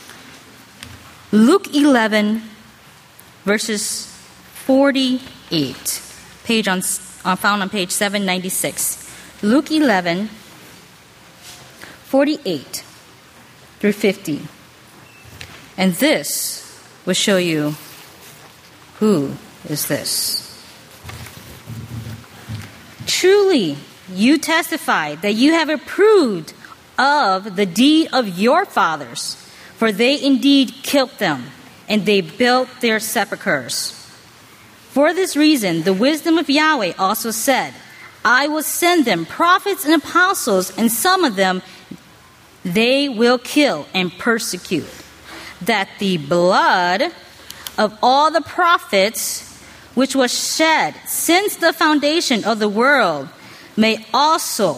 Luke 11, verses 48. Found on page 796. Luke 11, 48 through 50. And this will show you who is this. Truly, you testify that you have approved of the deed of your fathers, for they indeed killed them, and they built their sepulchres. For this reason, the wisdom of Yahweh also said, I will send them prophets and apostles, and some of them they will kill and persecute, that the blood of all the prophets which was shed since the foundation of the world may also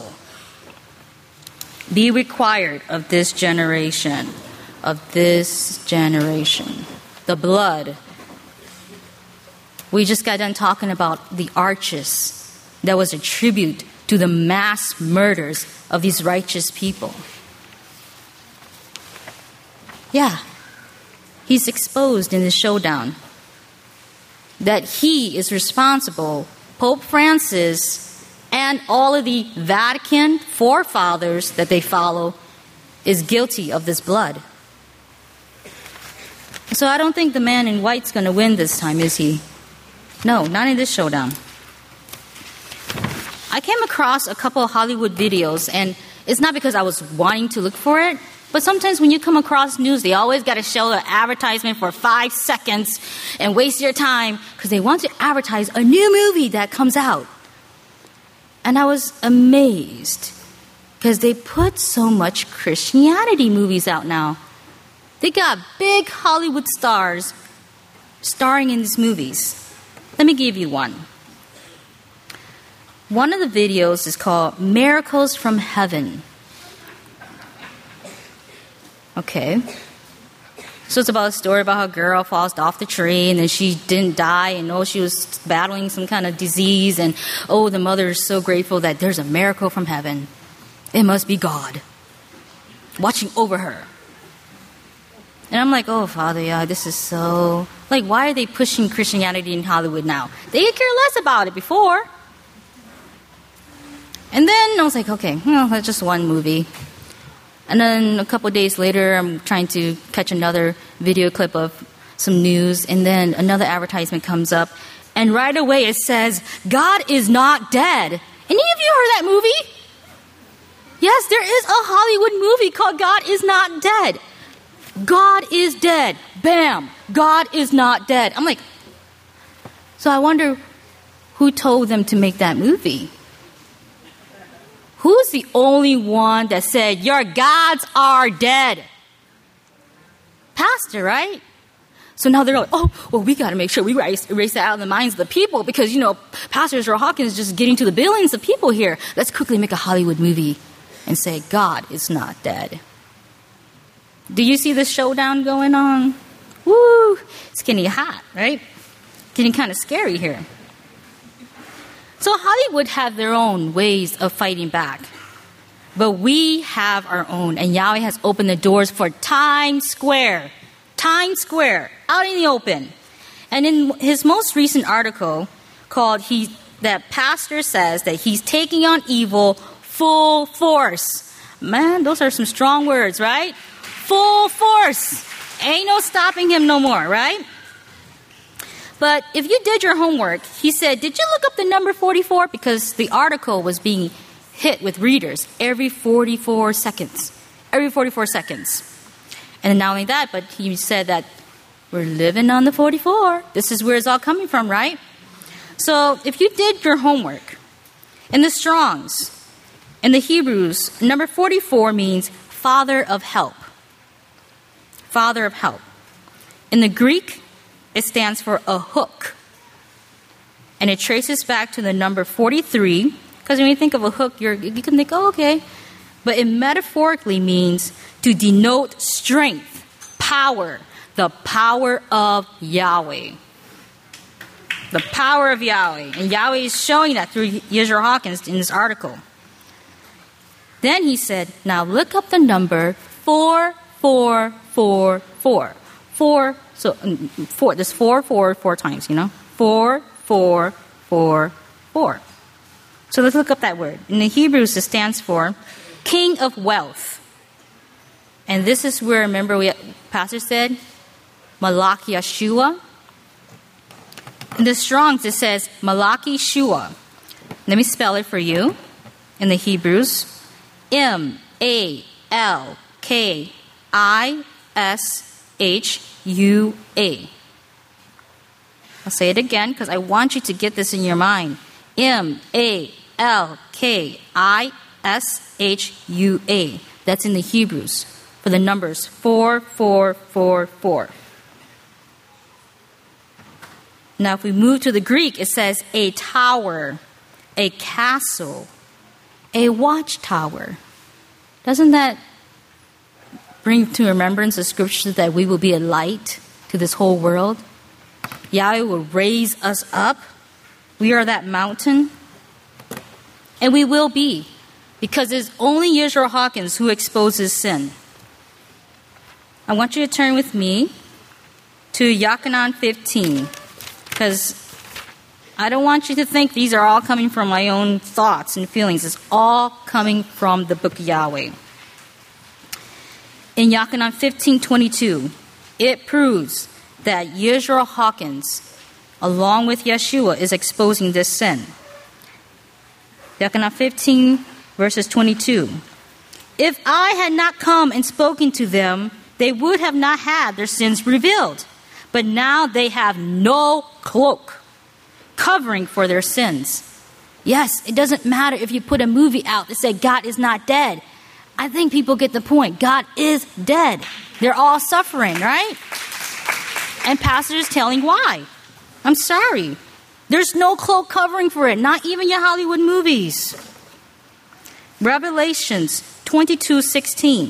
be required of this generation. The blood. We just got done talking about the arches that was a tribute to the mass murders of these righteous people. Yeah, he's exposed in the showdown that he is responsible. Pope Francis and all of the Vatican forefathers that they follow is guilty of this blood. So I don't think the man in white's going to win this time, is he? No, not in this showdown. I came across a couple of Hollywood videos, and it's not because I was wanting to look for it, but sometimes when you come across news, they always got to show an advertisement for 5 seconds and waste your time because they want to advertise a new movie that comes out. And I was amazed because they put so much Christianity movies out now. They got big Hollywood stars starring in these movies. Let me give you one. One of the videos is called Miracles from Heaven. Okay. So it's about a story about how a girl falls off the tree and then she didn't die and she was battling some kind of disease and the mother is so grateful that there's a miracle from heaven. It must be God watching over her. And I'm like, Father, yeah, this is so... why are they pushing Christianity in Hollywood now? They could care less about it before. And then I was like, okay, that's just one movie. And then a couple of days later, I'm trying to catch another video clip of some news, and then another advertisement comes up, and right away it says, God is not dead. Any of you heard that movie? Yes, there is a Hollywood movie called God is Not Dead. God is dead. Bam! God is not dead. I'm like, so I wonder who told them to make that movie? Who's the only one that said, your gods are dead? Pastor, right? So now they're like, oh, well, we got to make sure we erase that out of the minds of the people because, Pastor Israel Hawkins is just getting to the billions of people here. Let's quickly make a Hollywood movie and say, God is not dead. Do you see the showdown going on? Woo! It's getting hot, right? Getting kind of scary here. So Hollywood have their own ways of fighting back. But we have our own. And Yahweh has opened the doors for Times Square. Times Square, out in the open. And in his most recent article called that pastor says that he's taking on evil full force. Man, those are some strong words, right? Full force. Ain't no stopping him no more, right? But if you did your homework, he said, did you look up the number 44? Because the article was being hit with readers every 44 seconds. Every 44 seconds. And not only that, but he said that we're living on the 44. This is where it's all coming from, right? So if you did your homework, in the Strongs, in the Hebrews, number 44 means Father of help. Father of help. In the Greek, it stands for a hook. And it traces back to the number 43. Because when you think of a hook, you can think, oh, okay. But it metaphorically means to denote strength, power, the power of Yahweh. The power of Yahweh. And Yahweh is showing that through Israel Hawkins in this article. Then he said, now look up the number 4444. 4, so 4, there's 4 times, 4444. So let's look up that word. In the Hebrews, it stands for King of Wealth. And this is where, remember, Pastor said, Malach Yeshua. In the Strongs, it says Malachi Shua. Let me spell it for you. In the Hebrews, Malkishua. I'll say it again because I want you to get this in your mind. Malkishua. That's in the Hebrews for the numbers 4444. Now, if we move to the Greek, it says a tower, a castle, a watchtower. Doesn't that bring to remembrance the scripture that we will be a light to this whole world? Yahweh will raise us up. We are that mountain. And we will be. Because it's only Israel Hawkins who exposes sin. I want you to turn with me to Yochanan 15. Because I don't want you to think these are all coming from my own thoughts and feelings. It's all coming from the book of Yahweh. In Yochanan 15:22, it proves that Israel Hawkins, along with Yeshua, is exposing this sin. Yochanan 15, verses 22. If I had not come and spoken to them, they would have not had their sins revealed. But now they have no cloak covering for their sins. Yes, it doesn't matter if you put a movie out that says God is not dead. I think people get the point. God is dead. They're all suffering, right? And pastor is telling why. I'm sorry. There's no cloak covering for it. Not even your Hollywood movies. Revelations 22:16.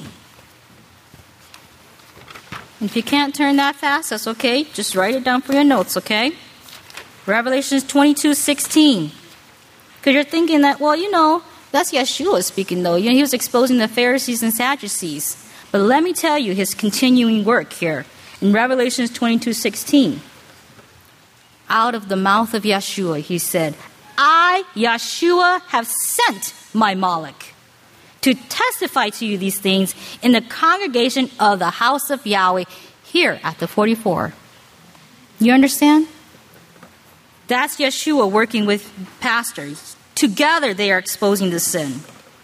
If you can't turn that fast, that's okay. Just write it down for your notes, okay? Revelations 22:16. Because you're thinking that, well, that's Yeshua speaking, though. He was exposing the Pharisees and Sadducees. But let me tell you his continuing work here. In Revelations 22:16, out of the mouth of Yeshua, he said, I, Yeshua, have sent my Malach to testify to you these things in the congregation of the house of Yahweh here at the 44. You understand? That's Yeshua working with pastors. Together they are exposing the sin.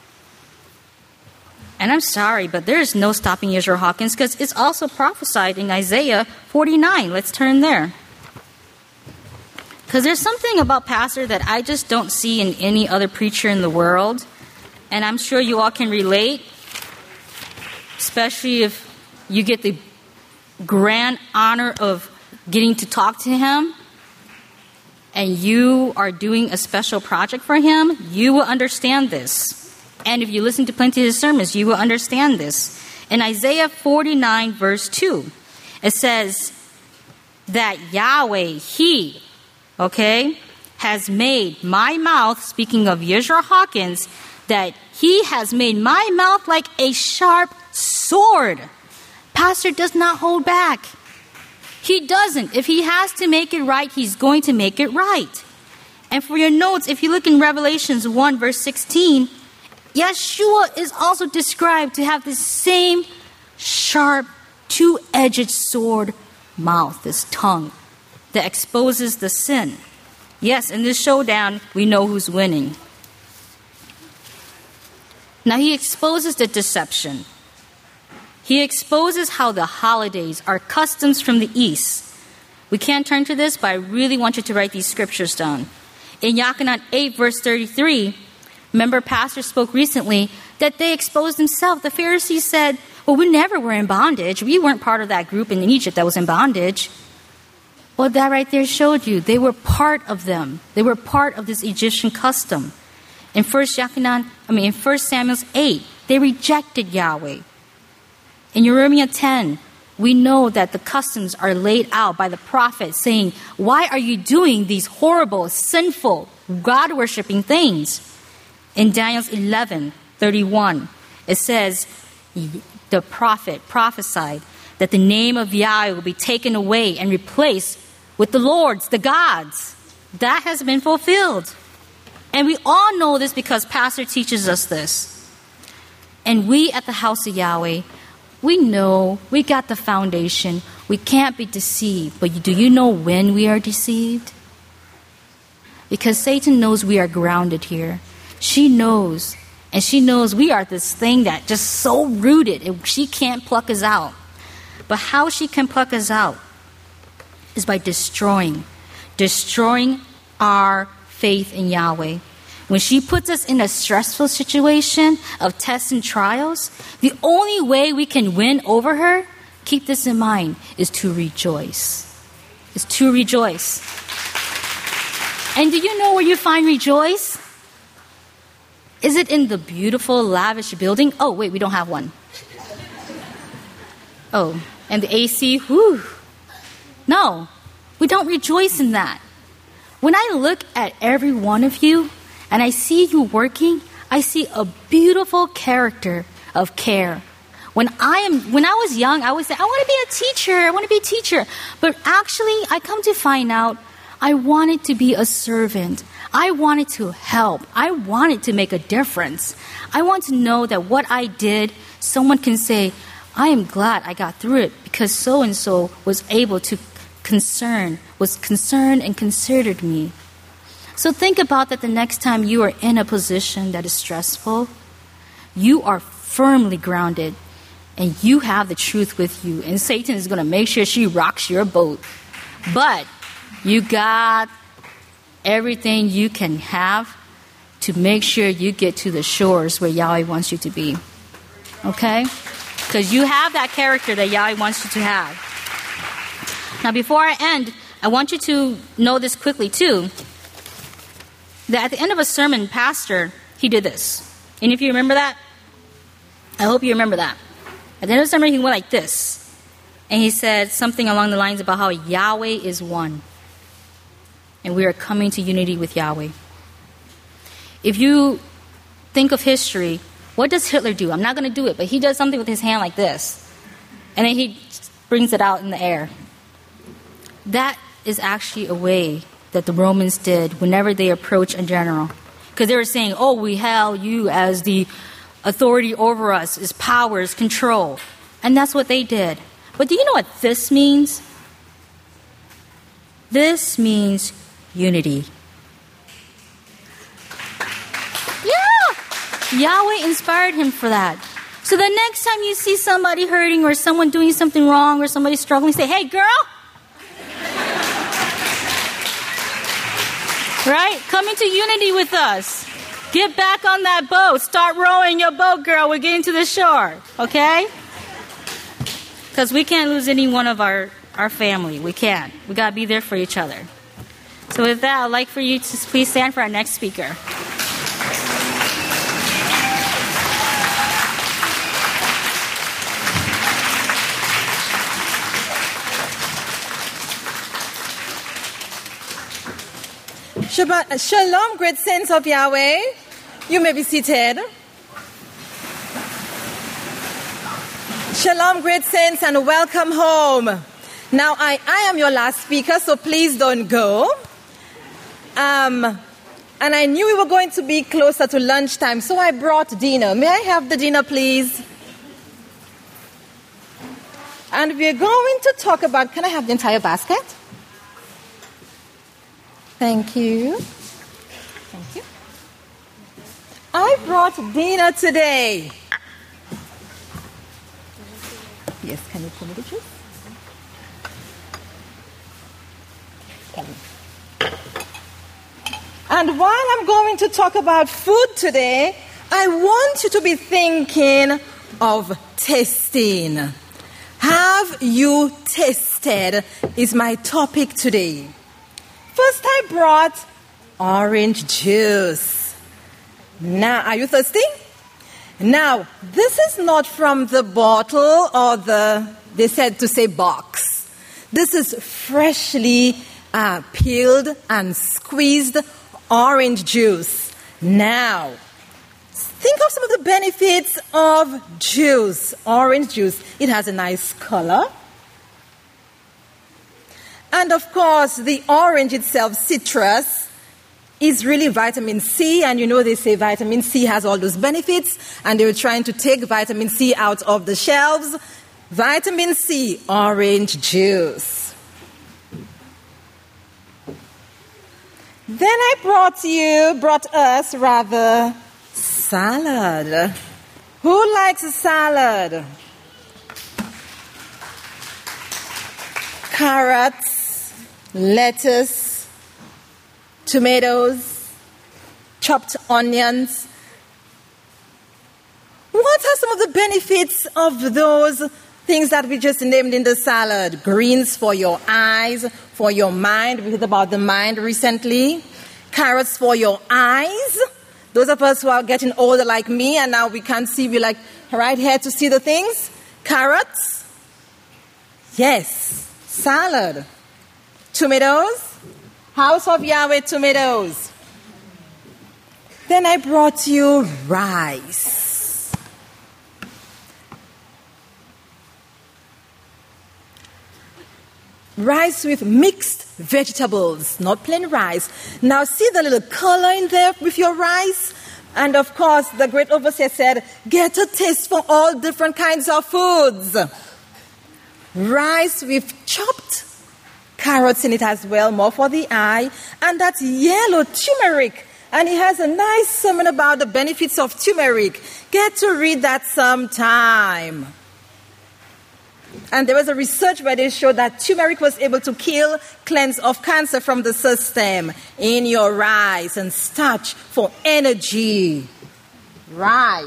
And I'm sorry, but there is no stopping Israel Hawkins because it's also prophesied in Isaiah 49. Let's turn there. Because there's something about pastor that I just don't see in any other preacher in the world. And I'm sure you all can relate, especially if you get the grand honor of getting to talk to him, and you are doing a special project for him, you will understand this. And if you listen to plenty of his sermons, you will understand this. In Isaiah 49, verse 2, it says that Yahweh, He, has made my mouth, speaking of Yisrael Hawkins, that He has made my mouth like a sharp sword. Pastor does not hold back. He doesn't. If he has to make it right, he's going to make it right. And for your notes, if you look in Revelations 1, verse 16, Yeshua is also described to have the same sharp, two-edged sword mouth, this tongue, that exposes the sin. Yes, in this showdown, we know who's winning. Now, he exposes the deception. He exposes how the holidays are customs from the East. We can't turn to this, but I really want you to write these scriptures down. In Yochanan 8, verse 33, remember Pastor spoke recently that they exposed themselves. The Pharisees said, well, we never were in bondage. We weren't part of that group in Egypt that was in bondage. Well, that right there showed you they were part of them. They were part of this Egyptian custom. In 1 Samuel 8, they rejected Yahweh. In Jeremiah 10, we know that the customs are laid out by the prophet saying, why are you doing these horrible, sinful, God-worshipping things? In Daniel 11:31, it says, the prophet prophesied that the name of Yahweh will be taken away and replaced with the Lord's, the gods. That has been fulfilled. And we all know this because Pastor teaches us this. And we at the house of Yahweh, we know, we got the foundation. We can't be deceived. But do you know when we are deceived? Because Satan knows we are grounded here. She knows. And she knows we are this thing that just so rooted, she can't pluck us out. But how she can pluck us out is by destroying our faith in Yahweh. When she puts us in a stressful situation of tests and trials, the only way we can win over her, keep this in mind, is to rejoice. Is to rejoice. And do you know where you find rejoice? Is it in the beautiful, lavish building? Oh, wait, we don't have one. Oh, and the AC? Whew. No, we don't rejoice in that. When I look at every one of you, and I see you working, I see a beautiful character of care. When I was young, I would say, I want to be a teacher. But actually, I come to find out, I wanted to be a servant. I wanted to help. I wanted to make a difference. I want to know that what I did, someone can say, I am glad I got through it because so-and-so was able to was concerned and considered me. So think about that the next time you are in a position that is stressful, you are firmly grounded and you have the truth with you. And Satan is going to make sure she rocks your boat. But you got everything you can have to make sure you get to the shores where Yahweh wants you to be. Okay? Because you have that character that Yahweh wants you to have. Now, before I end, I want you to know this quickly, too. That at the end of a sermon, Pastor, he did this. And if you remember that, I hope you remember that. At the end of the sermon, he went like this. And he said something along the lines about how Yahweh is one. And we are coming to unity with Yahweh. If you think of history, what does Hitler do? I'm not going to do it, but he does something with his hand like this. And then he brings it out in the air. That is actually a way that the Romans did whenever they approach a general. Because they were saying, oh, we held you as the authority over us, is power, is control. And that's what they did. But do you know what this means? This means unity. Yeah! Yahweh inspired him for that. So the next time you see somebody hurting or someone doing something wrong or somebody struggling, say, hey, girl! Right? Come into unity with us. Get back on that boat. Start rowing your boat, girl. We're getting to the shore. Okay? Because we can't lose any one of our our family. We can't. We got to be there for each other. So with that, I'd like for you to please stand for our next speaker. Shalom, great saints of Yahweh. You may be seated. Shalom, great saints, and welcome home. Now, I am your last speaker, so please don't go. And I knew we were going to be closer to lunchtime, so I brought dinner. May I have the dinner, please? And we're going to talk about, can I have the entire basket? Thank you. Thank you. I brought dinner today. Yes, can you pour me the juice? And while I'm going to talk about food today, I want you to be thinking of tasting. Have you tasted is my topic today. First, I brought orange juice. Now, are you thirsty? Now, this is not from the bottle or they said to say box. This is freshly peeled and squeezed orange juice. Now, think of some of the benefits of juice, orange juice. It has a nice color. And of course, the orange itself, citrus, is really vitamin C. And you know they say vitamin C has all those benefits. And they were trying to take vitamin C out of the shelves. Vitamin C, orange juice. Then I brought us salad. Who likes a salad? Carrots, lettuce, tomatoes, chopped onions. What are some of the benefits of those things that we just named in the salad? Greens for your eyes, for your mind. We heard about the mind recently. Carrots for your eyes. Those of us who are getting older like me and now we can't see, we like right here to see the things. Carrots. Yes. Salad. Tomatoes. House of Yahweh tomatoes. Then I brought you rice. Rice with mixed vegetables, not plain rice. Now see the little color in there with your rice? And of course, the great overseer said, get a taste for all different kinds of foods. Rice with chopped carrots in it as well, more for the eye. And that's yellow turmeric. And he has a nice sermon about the benefits of turmeric. Get to read that sometime. And there was a research where they showed that turmeric was able to cleanse of cancer from the system in your rice and starch for energy. Rice.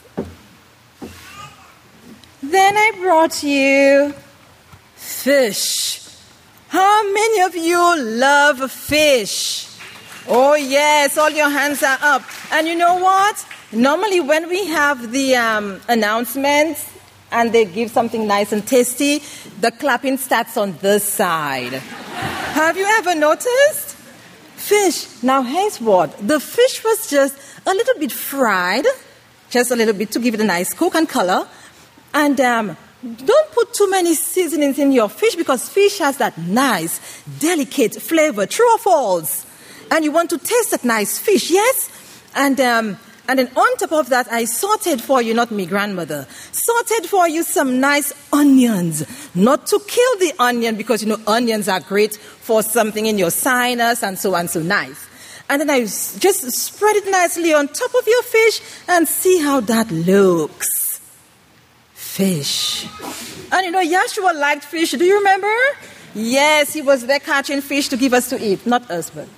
Then I brought you fish. How many of you love fish? Oh yes, all your hands are up. And you know what? Normally when we have the announcements and they give something nice and tasty, the clapping starts on this side. Have you ever noticed? Fish. Now here's what. The fish was just a little bit fried, just a little bit to give it a nice cook and color. And don't put too many seasonings in your fish because fish has that nice, delicate flavor. True or false? And you want to taste that nice fish, yes? And then on top of that, I sauteed for you, not me, grandmother, sauteed for you some nice onions. Not to kill the onion because, you know, onions are great for something in your sinus and so on, so nice. And then I just spread it nicely on top of your fish and see how that looks. Fish. And you know, Yahshua liked fish. Do you remember? Yes, he was there catching fish to give us to eat. Not us, but.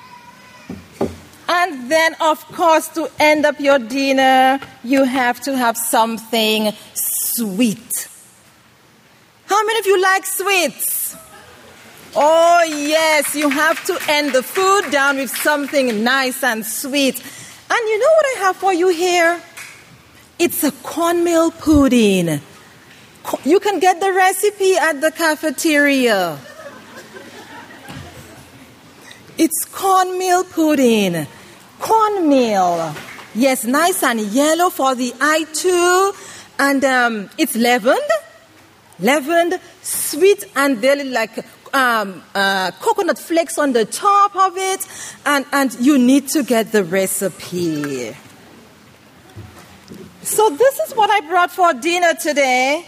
And then, of course, to end up your dinner, you have to have something sweet. How How many of you like sweets? Oh, yes, you have to end the food down with something nice and sweet. And you know what I have for you here? It's a cornmeal pudding. You can get the recipe at the cafeteria. It's cornmeal pudding. Cornmeal. Yes, nice and yellow for the eye too. And it's leavened, sweet, and they're like coconut flakes on the top of it. And you need to get the recipe. So this is what I brought for dinner today.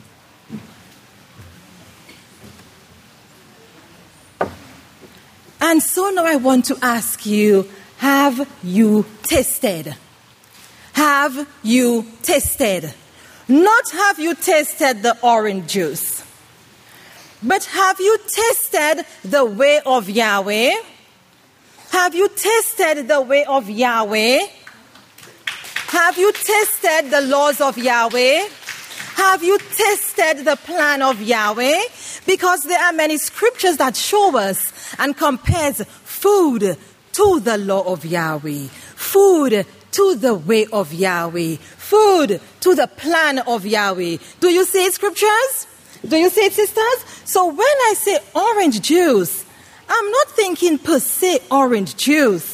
And so now I want to ask you, have you tasted? Have you tasted? Not have you tasted the orange juice, but have you tasted the way of Yahweh? Have you tasted the way of Yahweh? Have you tasted the laws of Yahweh? Have you tasted the plan of Yahweh? Because there are many scriptures that show us and compares food to the law of Yahweh, food to the way of Yahweh, food to the plan of Yahweh. Do you see it, scriptures? Do you see it, sisters? So when I say orange juice, I'm not thinking per se orange juice.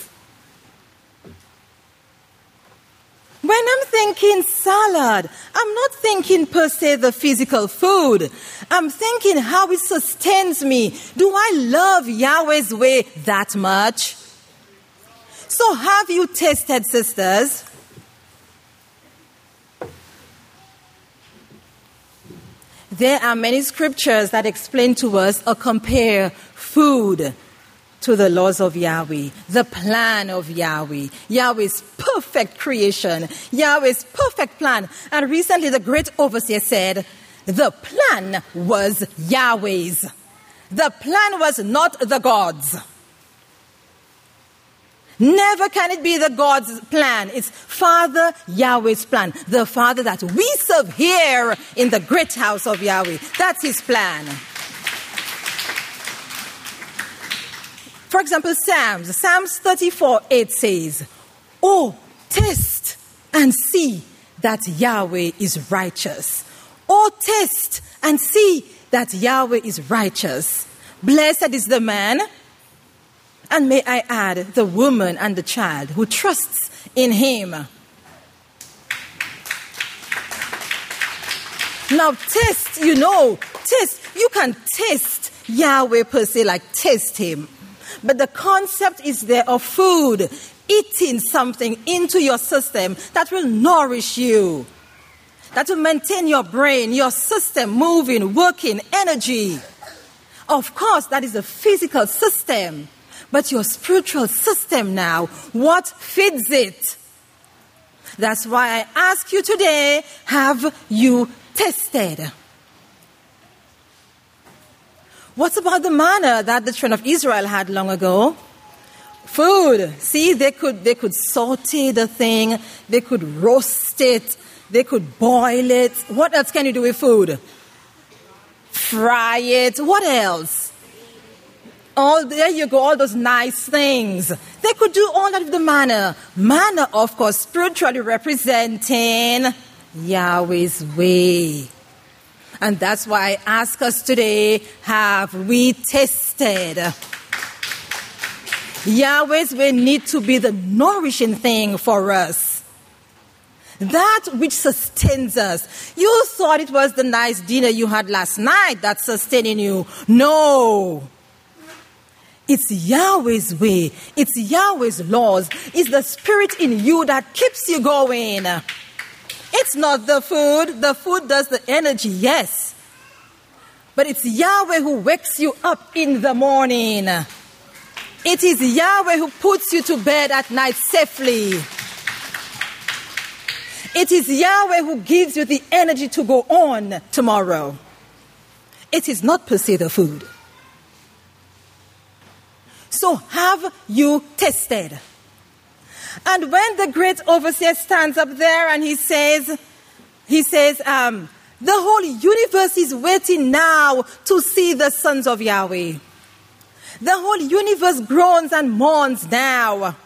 When I'm thinking salad, I'm not thinking per se the physical food. I'm thinking how it sustains me. Do I love Yahweh's way that much? So have you tasted, sisters? There are many scriptures that explain to us or compare food to the laws of Yahweh, the plan of Yahweh, Yahweh's perfect creation, Yahweh's perfect plan. And recently the great overseer said, the plan was Yahweh's. The plan was not the God's. Never can it be the God's plan. It's Father Yahweh's plan. The Father that we serve here in the great house of Yahweh. That's his plan. For example, Psalms 34:8 says, oh, taste and see that Yahweh is righteous. Oh, taste and see that Yahweh is righteous. Blessed is the man, and may I add, the woman and the child who trusts in him. Now, taste, you can taste Yahweh per se, like taste him. But the concept is there of food, eating something into your system that will nourish you, that will maintain your brain, your system moving, working, energy. Of course, that is a physical system, but your spiritual system now, what feeds it? That's why I ask you today, have you tasted? What about the manna that the children of Israel had long ago? Food. See, they could saute the thing, they could roast it, they could boil it. What else can you do with food? Fry it. What else? There you go, all those nice things. They could do all that with the manna. Manna, of course, spiritually representing Yahweh's way. And that's why I ask us today, have we tasted? Yahweh's way need to be the nourishing thing for us. That which sustains us. You thought it was the nice dinner you had last night that's sustaining you. No. It's Yahweh's way. It's Yahweh's laws. It's the spirit in you that keeps you going. It's not the food. The food does the energy, yes. But it's Yahweh who wakes you up in the morning. It is Yahweh who puts you to bed at night safely. It is Yahweh who gives you the energy to go on tomorrow. It is not per se the food. So have you tasted? And when the great overseer stands up there and he says, The whole universe is waiting now to see the sons of Yahweh. The whole universe groans and mourns now.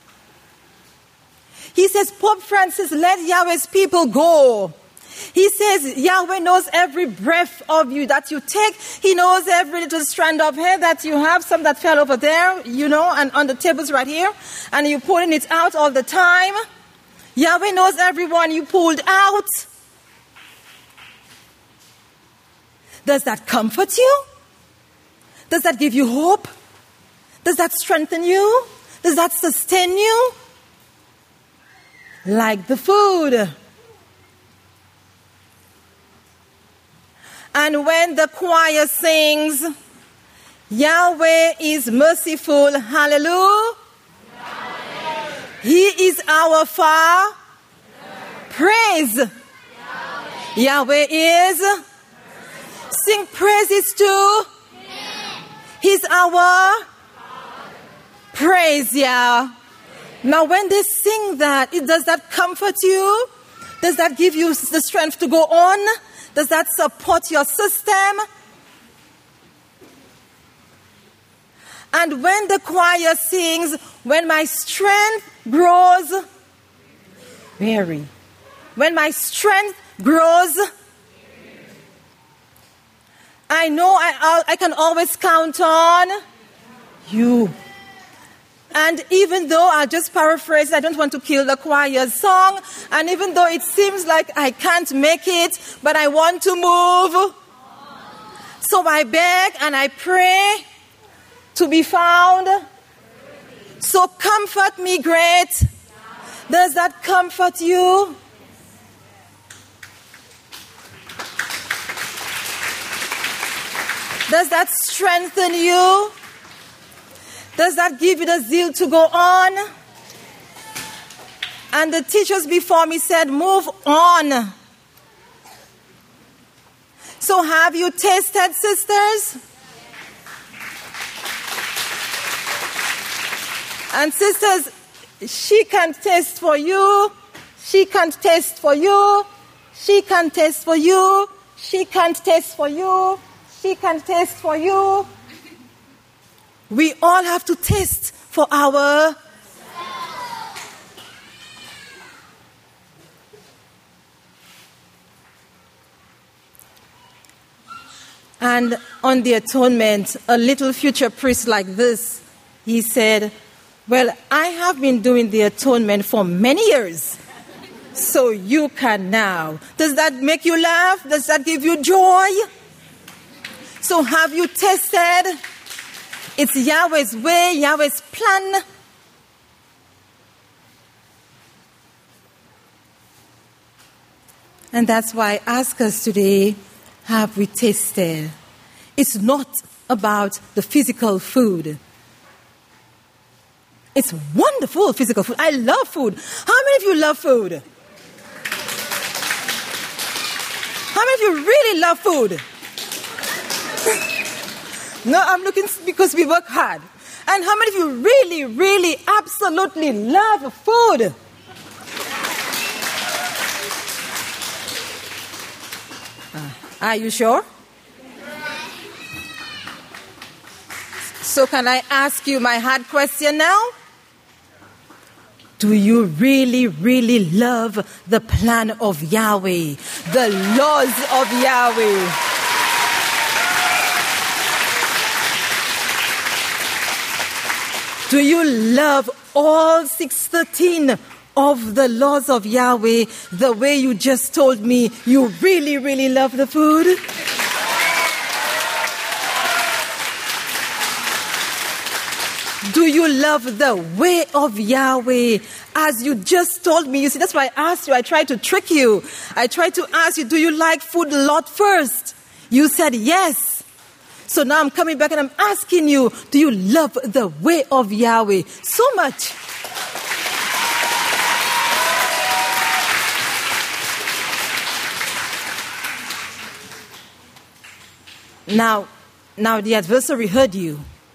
He says, Pope Francis, let Yahweh's people go. He says, Yahweh knows every breath of you that you take. He knows every little strand of hair that you have, some that fell over there, and on the tables right here. And you're pulling it out all the time. Yahweh knows everyone you pulled out. Does that comfort you? Does that give you hope? Does that strengthen you? Does that sustain you? Like the food. And when the choir sings, Yahweh is merciful, hallelujah. He is our Father. Praise. Yahweh is. Sing praises to. He's our. Praise Yah. Now when they sing that, does that comfort you? Does that give you the strength to go on? Does that support your system? And when the choir sings, when my strength grows weary, when my strength grows, I know I can always count on you. And even though, I'll just paraphrase, I don't want to kill the choir's song, and even though it seems like I can't make it, but I want to move, so I beg and I pray to be found. So comfort me, great. Does that comfort you? Does that strengthen you? Does that give you the zeal to go on? And the teachers before me said, move on. So have you tasted, sisters? And sisters, she can taste for you. She can't taste for you. She can't taste for you. She can't taste for you. She can taste for you. We all have to taste for our. And on the atonement, a little future priest like this, he said, well, I have been doing the atonement for many years, so you can now. Does that make you laugh? Does that give you joy? So have you tasted? It's Yahweh's way, Yahweh's plan. And that's why I ask us today, have we tasted? It's not about the physical food. It's wonderful physical food. I love food. How many of you love food? How many of you really love food? No, I'm looking because we work hard. And how many of you really, really, absolutely love food? Are you sure? So can I ask you my hard question now? Do you really, really love the plan of Yahweh, the laws of Yahweh? Do you love all 613 of the laws of Yahweh the way you just told me you really, really love the food? Do you love the way of Yahweh as you just told me? You see, that's why I asked you. I tried to trick you. I tried to ask you, do you like food a lot first? You said yes. So now I'm coming back and I'm asking you, do you love the way of Yahweh so much? Now the adversary heard you.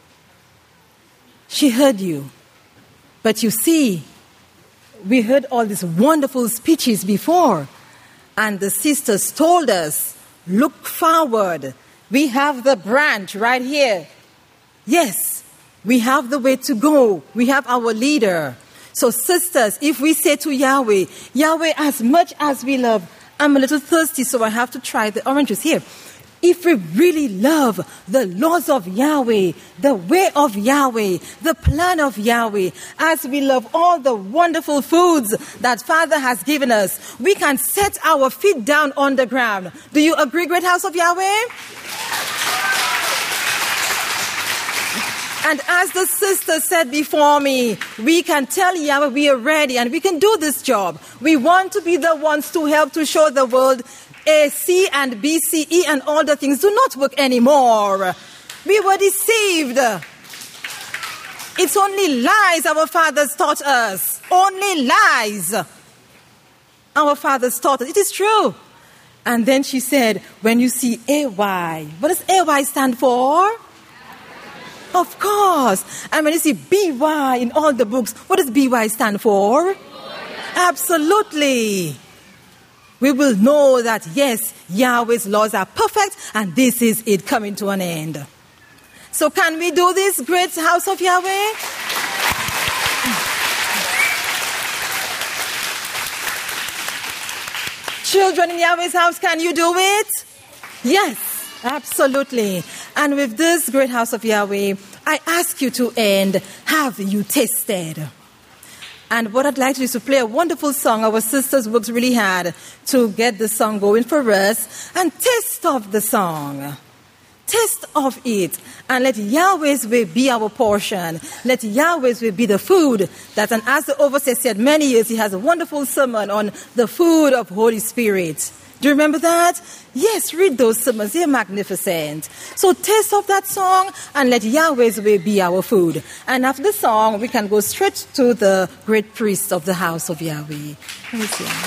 She heard you. But you see, we heard all these wonderful speeches before. And the sisters told us, look forward. We have the branch right here. Yes, we have the way to go. We have our leader. So sisters, if we say to Yahweh, Yahweh, as much as we love, I'm a little thirsty, so I have to try the oranges here. If we really love the laws of Yahweh, the way of Yahweh, the plan of Yahweh, as we love all the wonderful foods that Father has given us, we can set our feet down on the ground. Do you agree, great house of Yahweh? And as the sister said before me, we can tell Yahweh we are ready and we can do this job. We want to be the ones to help to show the world AC and BCE and all the things do not work anymore. We were deceived. It's only lies our fathers taught us. Only lies. Our fathers taught us. It is true. And then she said, when you see AY, what does AY stand for? Of course. And when you see BY in all the books, what does BY stand for? Absolutely. We will know that, yes, Yahweh's laws are perfect, and this is it coming to an end. So can we do this, great house of Yahweh? Children in Yahweh's house, can you do it? Yes, absolutely. And with this great house of Yahweh, I ask you to end, have you tasted? And what I'd like to do is to play a wonderful song our sisters worked really hard to get the song going for us. And taste of the song. Taste of it. And let Yahweh's way be our portion. Let Yahweh's way be the food. That, and as the overseer said many years, he has a wonderful sermon on the food of Holy Spirit. Do you remember that? Yes, read those sermons. They're magnificent. So taste of that song and let Yahweh's way be our food. And after the song, we can go straight to the great priest of the house of Yahweh. Let me see.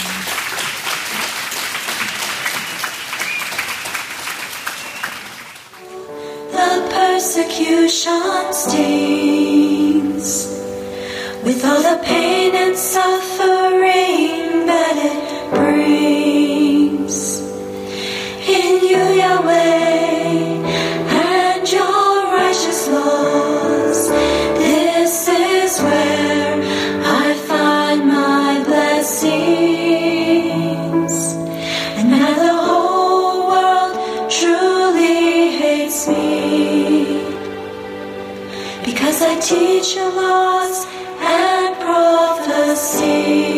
The persecution stings with all the pain and suffering that it brings. In you, Yahweh, and your righteous laws, this is where I find my blessings. And now the whole world truly hates me, because I teach your laws and prophecy.